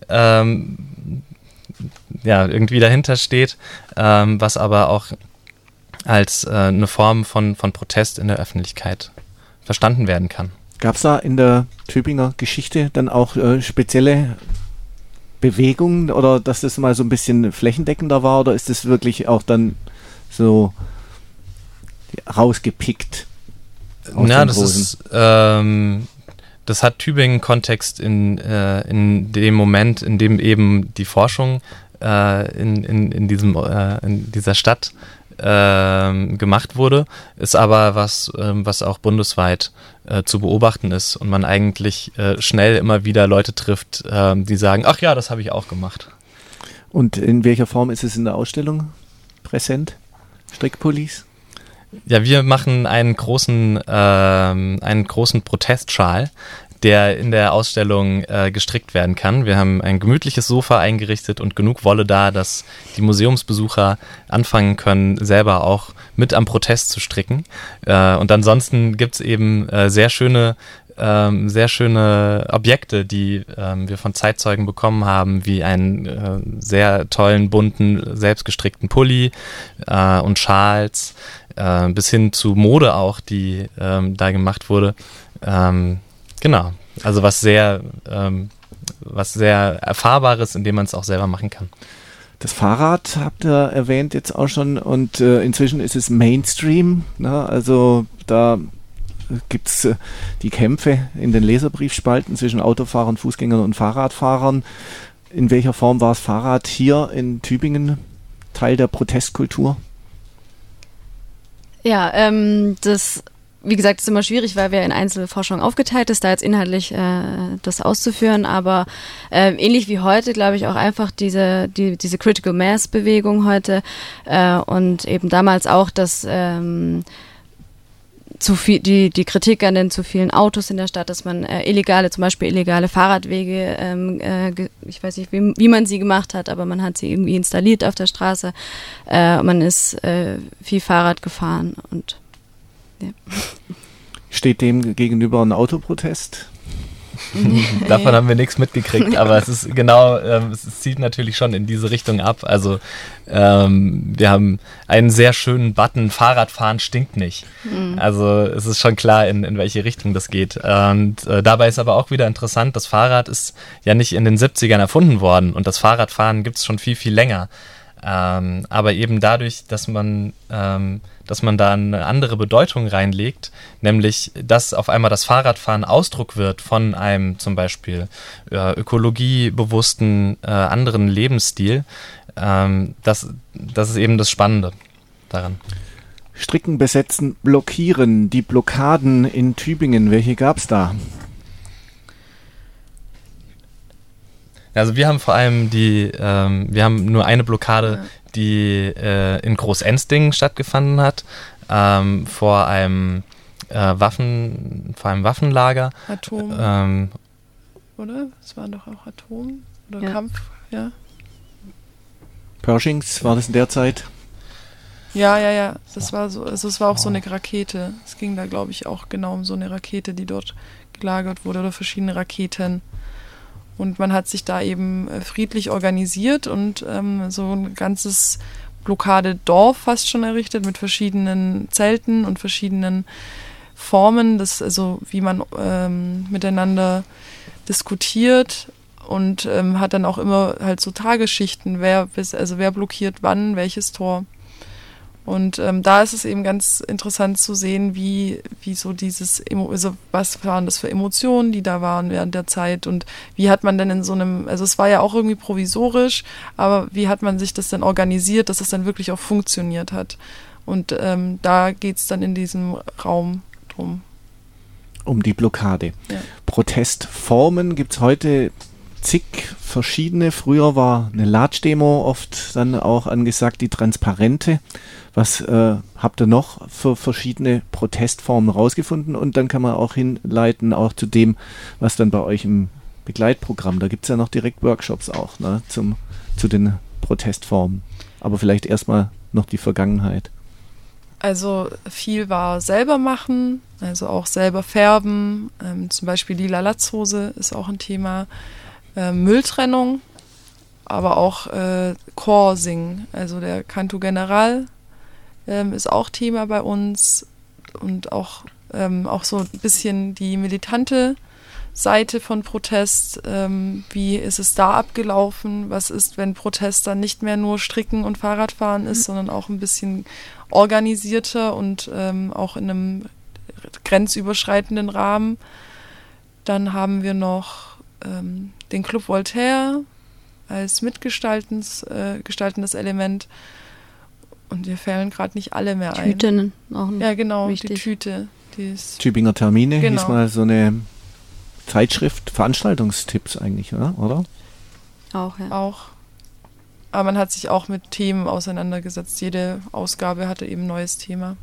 [SPEAKER 3] irgendwie dahinter steht, was aber auch als eine Form von Protest in der Öffentlichkeit verstanden werden kann.
[SPEAKER 1] Gab es da in der Tübinger Geschichte dann auch spezielle Bewegungen oder dass das mal so ein bisschen flächendeckender war oder ist das wirklich auch dann so rausgepickt?
[SPEAKER 3] Ja, das hat Tübingen-Kontext in dem Moment, in dem eben die Forschung in dieser Stadt gemacht wurde, ist aber was auch bundesweit zu beobachten ist und man eigentlich schnell immer wieder Leute trifft, die sagen, ach ja, das habe ich auch gemacht.
[SPEAKER 1] Und in welcher Form ist es in der Ausstellung präsent? Strickpullis?
[SPEAKER 3] Ja, wir machen einen großen Protestschal, der in der Ausstellung gestrickt werden kann. Wir haben ein gemütliches Sofa eingerichtet und genug Wolle da, dass die Museumsbesucher anfangen können, selber auch mit am Protest zu stricken. Und ansonsten gibt's eben sehr schöne Objekte, die wir von Zeitzeugen bekommen haben, wie einen sehr tollen, bunten, selbstgestrickten Pulli und Schals, bis hin zu Mode auch, die da gemacht wurde. Genau, also was sehr Erfahrbares, indem man es auch selber machen kann.
[SPEAKER 1] Das Fahrrad habt ihr erwähnt jetzt auch schon und inzwischen ist es Mainstream, ne? Also da gibt es die Kämpfe in den Leserbriefspalten zwischen Autofahrern, Fußgängern und Fahrradfahrern. In welcher Form war das Fahrrad hier in Tübingen Teil der Protestkultur?
[SPEAKER 4] Ja, wie gesagt, ist immer schwierig, weil wir in Einzelforschung aufgeteilt ist, da jetzt inhaltlich das auszuführen, aber ähnlich wie heute, glaube ich, auch einfach diese Critical Mass Bewegung heute und eben damals auch das die Kritik an den zu vielen Autos in der Stadt, dass man zum Beispiel illegale Fahrradwege, ich weiß nicht, wie man sie gemacht hat, aber man hat sie irgendwie installiert auf der Straße. Man ist viel Fahrrad gefahren und ja.
[SPEAKER 1] Steht dem gegenüber ein Autoprotest?
[SPEAKER 3] Davon haben wir nichts mitgekriegt, aber es ist genau, es zieht natürlich schon in diese Richtung ab. Also wir haben einen sehr schönen Button, Fahrradfahren stinkt nicht. Also es ist schon klar, in welche Richtung das geht. Und dabei ist aber auch wieder interessant, das Fahrrad ist ja nicht in den 70ern erfunden worden und das Fahrradfahren gibt es schon viel, viel länger. Aber eben dadurch, dass man da eine andere Bedeutung reinlegt, nämlich, dass auf einmal das Fahrradfahren Ausdruck wird von einem zum Beispiel ökologiebewussten anderen Lebensstil, das ist eben das Spannende daran.
[SPEAKER 1] Stricken, besetzen, blockieren, die Blockaden in Tübingen, welche gab es da?
[SPEAKER 3] Also wir haben vor allem wir haben nur eine Blockade, die in Groß-Ensdingen stattgefunden hat, vor einem Waffen, vor allem Waffenlager.
[SPEAKER 2] Atom, oder? Es waren doch auch Atom oder Kampf, ja.
[SPEAKER 1] Pershings, war das in der Zeit?
[SPEAKER 2] Ja. Das war so, also es war auch so eine Rakete. Es ging da, glaube ich, auch genau um so eine Rakete, die dort gelagert wurde, oder verschiedene Raketen. Und man hat sich da eben friedlich organisiert und so ein ganzes Blockadedorf fast schon errichtet mit verschiedenen Zelten und verschiedenen Formen, also wie man miteinander diskutiert, und hat dann auch immer halt so Tagesschichten, wer blockiert wann welches Tor. Und da ist es eben ganz interessant zu sehen, wie so also was waren das für Emotionen, die da waren während der Zeit, und wie hat man denn in so einem, also es war ja auch irgendwie provisorisch, aber wie hat man sich das denn organisiert, dass es dann wirklich auch funktioniert hat. Und da geht es dann in diesem Raum drum.
[SPEAKER 1] Um die Blockade.
[SPEAKER 2] Ja.
[SPEAKER 1] Protestformen gibt es heute zig verschiedene. Früher war eine Latsch-Demo oft dann auch angesagt, die transparente. Was habt ihr noch für verschiedene Protestformen rausgefunden? Und dann kann man auch hinleiten, auch zu dem, was dann bei euch im Begleitprogramm, da gibt es ja noch direkt Workshops auch, ne, zu den Protestformen. Aber vielleicht erstmal noch die Vergangenheit.
[SPEAKER 2] Also viel war selber machen, also auch selber färben, zum Beispiel lila Latzhose ist auch ein Thema, Mülltrennung, aber auch Chor singen, also der Canto General ist auch Thema bei uns, und auch so ein bisschen die militante Seite von Protest, wie ist es da abgelaufen, was ist, wenn Protest dann nicht mehr nur Stricken und Fahrradfahren ist, sondern auch ein bisschen organisierter und auch in einem grenzüberschreitenden Rahmen. Dann haben wir noch den Club Voltaire als mitgestaltendes Element, und wir fällen gerade nicht alle mehr ein.
[SPEAKER 4] Tüten auch noch.
[SPEAKER 2] Ja, genau,
[SPEAKER 4] wichtig.
[SPEAKER 2] die Tüte. Die ist
[SPEAKER 1] Tübinger Termine,
[SPEAKER 2] genau.
[SPEAKER 1] Hieß mal so eine Zeitschrift, Veranstaltungstipps eigentlich, oder?
[SPEAKER 4] Auch, ja.
[SPEAKER 2] auch. Aber man hat sich auch mit Themen auseinandergesetzt. Jede Ausgabe hatte eben ein neues Thema.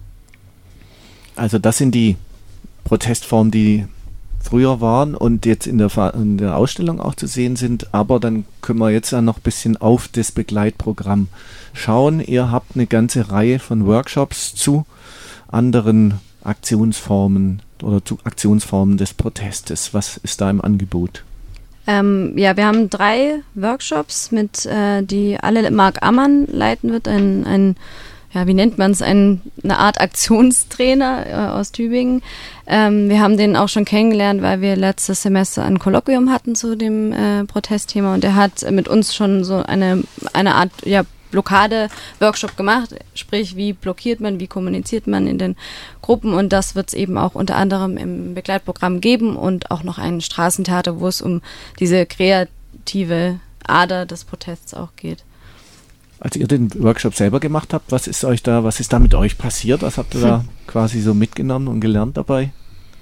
[SPEAKER 1] Also das sind die Protestformen, die früher waren und jetzt in der Ausstellung auch zu sehen sind. Aber dann können wir jetzt ja noch ein bisschen auf das Begleitprogramm schauen. Ihr habt eine ganze Reihe von Workshops zu anderen Aktionsformen oder zu Aktionsformen des Protestes. Was ist da im Angebot?
[SPEAKER 4] Ja, wir haben 3 Workshops, die alle Marc Ammann leiten wird, wie nennt man es, eine Art Aktionstrainer aus Tübingen. Wir haben den auch schon kennengelernt, weil wir letztes Semester ein Kolloquium hatten zu dem Protestthema, und er hat mit uns schon so eine Art Blockade-Workshop gemacht, sprich, wie blockiert man, wie kommuniziert man in den Gruppen, und das wird es eben auch unter anderem im Begleitprogramm geben, und auch noch ein Straßentheater, wo es um diese kreative Ader des Protests auch geht.
[SPEAKER 1] Als ihr den Workshop selber gemacht habt, was ist da mit euch passiert? Was habt ihr da quasi so mitgenommen und gelernt dabei?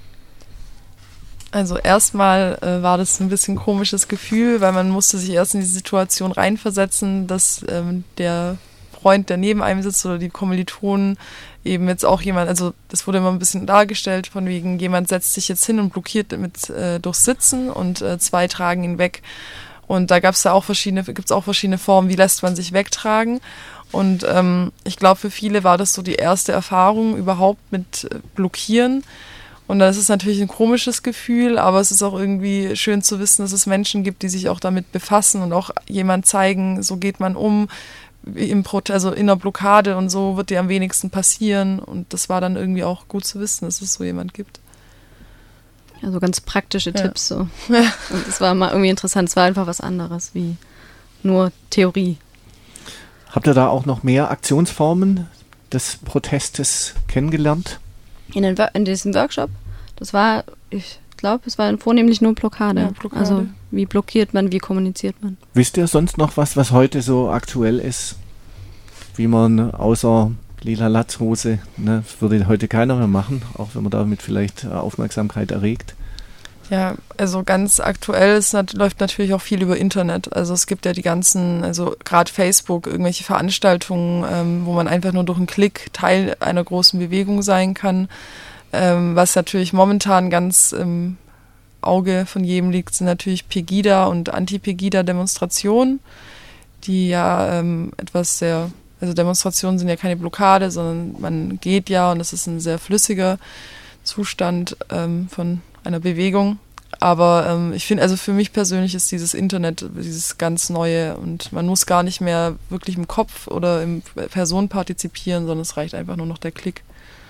[SPEAKER 2] Also erstmal war das ein bisschen ein komisches Gefühl, weil man musste sich erst in die Situation reinversetzen, dass der Freund, der neben einem sitzt, oder die Kommilitonen eben jetzt auch jemand, also das wurde immer ein bisschen dargestellt, von wegen, jemand setzt sich jetzt hin und blockiert durchs Sitzen, und 2 tragen ihn weg. Und da gibt's auch verschiedene Formen, wie lässt man sich wegtragen. Und ich glaube, für viele war das so die erste Erfahrung überhaupt mit Blockieren. Und das ist natürlich ein komisches Gefühl, aber es ist auch irgendwie schön zu wissen, dass es Menschen gibt, die sich auch damit befassen und auch jemand zeigen, so geht man um, also in der Blockade, und so wird dir am wenigsten passieren. Und das war dann irgendwie auch gut zu wissen, dass es so jemand gibt.
[SPEAKER 4] Also ganz praktische Tipps so. Und es war mal irgendwie interessant, es war einfach was anderes wie nur Theorie.
[SPEAKER 1] Habt ihr da auch noch mehr Aktionsformen des Protestes kennengelernt?
[SPEAKER 4] In diesem Workshop, ich glaube, es war vornehmlich nur Blockade.
[SPEAKER 2] Ja, Blockade.
[SPEAKER 4] Also wie blockiert man, wie kommuniziert man.
[SPEAKER 1] Wisst ihr sonst noch was heute so aktuell ist, wie man außer lila Latzhose, ne, das würde heute keiner mehr machen, auch wenn man damit vielleicht Aufmerksamkeit erregt?
[SPEAKER 2] Ja, also ganz aktuell läuft natürlich auch viel über Internet. Also es gibt ja die ganzen, also gerade Facebook, irgendwelche Veranstaltungen, wo man einfach nur durch einen Klick Teil einer großen Bewegung sein kann. Was natürlich momentan ganz im Auge von jedem liegt, sind natürlich Pegida und Anti-Pegida-Demonstrationen, die ja also Demonstrationen sind ja keine Blockade, sondern man geht ja und es ist ein sehr flüssiger Zustand von einer Bewegung. Aber ich finde, also für mich persönlich ist dieses Internet dieses ganz Neue und man muss gar nicht mehr wirklich im Kopf oder in Person partizipieren, sondern es reicht einfach nur noch der Klick.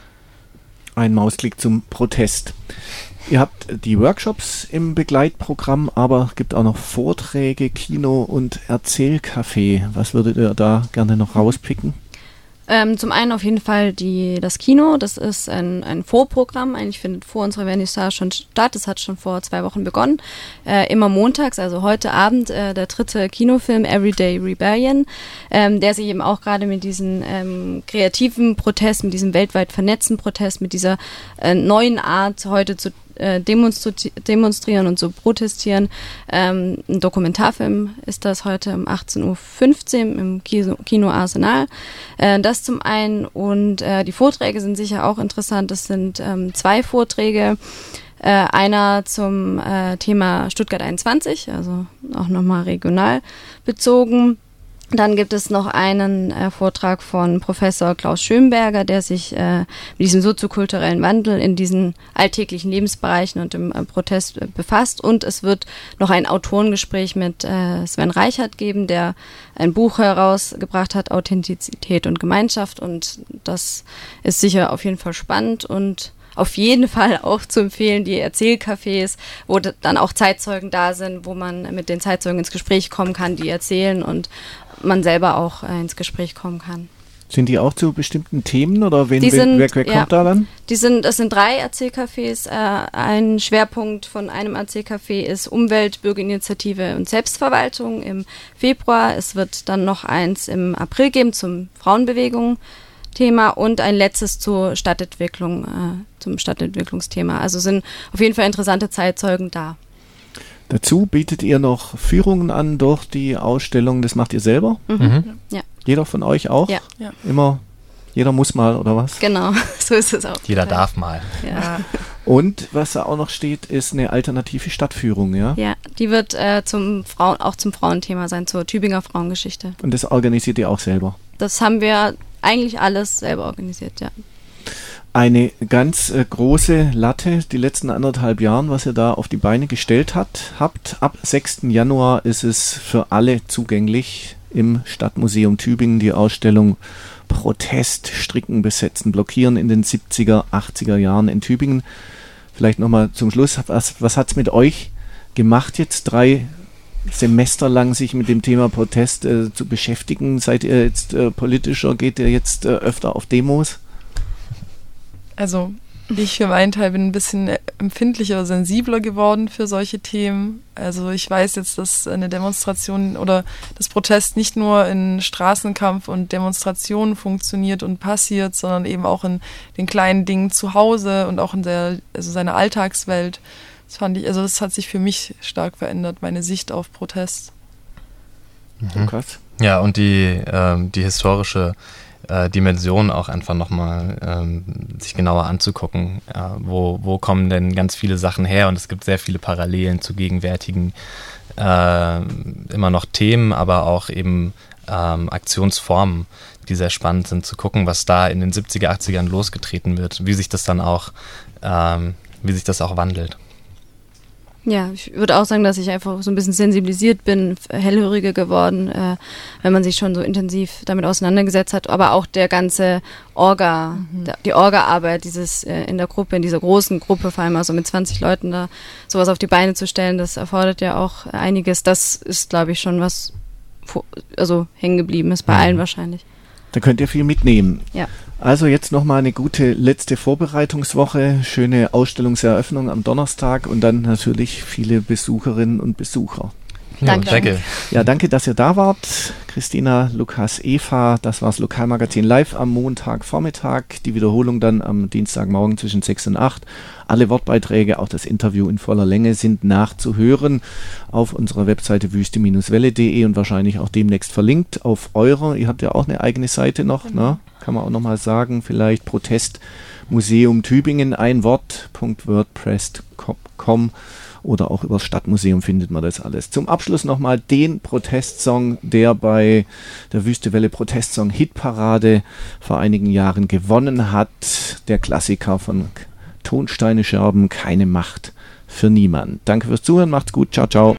[SPEAKER 1] Ein Mausklick zum Protest. Ihr habt die Workshops im Begleitprogramm, aber es gibt auch noch Vorträge, Kino und Erzählcafé. Was würdet ihr da gerne noch rauspicken?
[SPEAKER 4] Zum einen auf jeden Fall das Kino, das ist ein Vorprogramm, eigentlich findet vor unserer Vernissage schon statt, das hat schon vor 2 Wochen begonnen, immer montags, also heute Abend der 3. Kinofilm Everyday Rebellion, der sich eben auch gerade mit diesem kreativen Protest, mit diesem weltweit vernetzten Protest, mit dieser neuen Art heute zu demonstrieren und zu protestieren. Ein Dokumentarfilm ist das heute um 18.15 Uhr im Kino Arsenal. Das zum einen und die Vorträge sind sicher auch interessant. Das sind 2 Vorträge. Einer zum Thema Stuttgart 21, also auch nochmal regional bezogen. Dann gibt es noch einen Vortrag von Professor Klaus Schönberger, der sich mit diesem soziokulturellen Wandel in diesen alltäglichen Lebensbereichen und im Protest befasst. Und es wird noch ein Autorengespräch mit Sven Reichert geben, der ein Buch herausgebracht hat, Authentizität und Gemeinschaft. Und das ist sicher auf jeden Fall spannend und auf jeden Fall auch zu empfehlen, die Erzählcafés, wo dann auch Zeitzeugen da sind, wo man mit den Zeitzeugen ins Gespräch kommen kann, die erzählen und man selber auch ins Gespräch kommen kann.
[SPEAKER 1] Sind die auch zu bestimmten Themen oder wer kommt da dann?
[SPEAKER 4] Es sind 3 Erzählcafés. Ein Schwerpunkt von einem Erzählcafé ist Umwelt, Bürgerinitiative und Selbstverwaltung im Februar. Es wird dann noch eins im April geben zum Frauenbewegung-Thema und ein letztes zur Stadtentwicklung, zum Stadtentwicklungsthema. Also sind auf jeden Fall interessante Zeitzeugen da.
[SPEAKER 1] Dazu bietet ihr noch Führungen an durch die Ausstellung. Das macht ihr selber?
[SPEAKER 4] Mhm. Ja.
[SPEAKER 1] Jeder von euch auch?
[SPEAKER 4] Ja.
[SPEAKER 1] Immer, jeder muss mal, oder was?
[SPEAKER 4] Genau, so ist es auch.
[SPEAKER 3] Jeder darf mal.
[SPEAKER 4] Ja.
[SPEAKER 1] Und was da auch noch steht, ist eine alternative Stadtführung, ja?
[SPEAKER 4] Ja, die wird zum Frauenthema sein, zur Tübinger Frauengeschichte.
[SPEAKER 1] Und das organisiert ihr auch selber?
[SPEAKER 4] Das haben wir eigentlich alles selber organisiert, ja.
[SPEAKER 1] Eine ganz große Latte, die letzten 1,5 Jahren, was ihr da auf die Beine gestellt habt. Ab 6. Januar ist es für alle zugänglich im Stadtmuseum Tübingen, die Ausstellung Protest, Stricken, Besetzen, Blockieren in den 70er, 80er Jahren in Tübingen. Vielleicht nochmal zum Schluss, was hat es mit euch gemacht, jetzt 3 Semester lang sich mit dem Thema Protest zu beschäftigen? Seid ihr jetzt politischer, geht ihr jetzt öfter auf Demos?
[SPEAKER 2] Also ich für meinen Teil bin ein bisschen empfindlicher, sensibler geworden für solche Themen. Also ich weiß jetzt, dass eine Demonstration oder das Protest nicht nur in Straßenkampf und Demonstrationen funktioniert und passiert, sondern eben auch in den kleinen Dingen zu Hause und auch in seiner Alltagswelt. Das hat sich für mich stark verändert, meine Sicht auf Protest.
[SPEAKER 1] Lukas?
[SPEAKER 3] Ja, und die historische Dimension auch einfach nochmal sich genauer anzugucken. Wo kommen denn ganz viele Sachen her? Und es gibt sehr viele Parallelen zu gegenwärtigen immer noch Themen, aber auch eben Aktionsformen, die sehr spannend sind, zu gucken, was da in den 70er, 80ern losgetreten wird, wie sich das dann auch, wandelt.
[SPEAKER 4] Ja, ich würde auch sagen, dass ich einfach so ein bisschen sensibilisiert bin, hellhöriger geworden, wenn man sich schon so intensiv damit auseinandergesetzt hat. Aber auch der ganze die Orga-Arbeit, in der Gruppe, in dieser großen Gruppe, vor allem also mit 20 Leuten da sowas auf die Beine zu stellen, das erfordert ja auch einiges. Das ist, glaube ich, schon was hängen geblieben ist, bei allen wahrscheinlich.
[SPEAKER 1] Da könnt ihr viel mitnehmen.
[SPEAKER 4] Ja.
[SPEAKER 1] Also jetzt nochmal eine gute letzte Vorbereitungswoche, schöne Ausstellungseröffnung am Donnerstag und dann natürlich viele Besucherinnen und Besucher.
[SPEAKER 4] Danke.
[SPEAKER 3] Danke.
[SPEAKER 1] Ja, danke, dass ihr da wart. Christina, Lukas, Eva. Das war das Lokalmagazin live am Montagvormittag. Die Wiederholung dann am Dienstagmorgen zwischen 6 und 8. Alle Wortbeiträge, auch das Interview in voller Länge, sind nachzuhören auf unserer Webseite wüste-welle.de und wahrscheinlich auch demnächst verlinkt auf eurer. Ihr habt ja auch eine eigene Seite noch, ne? Kann man auch nochmal sagen, vielleicht Protestmuseum Tübingen, ein Wort.wordpress.com oder auch über das Stadtmuseum findet man das alles. Zum Abschluss nochmal den Protestsong, der bei der Wüste Welle Protestsong Hitparade vor einigen Jahren gewonnen hat. Der Klassiker von Tonsteine Scherben, keine Macht für niemand. Danke fürs Zuhören, macht's gut, ciao, ciao.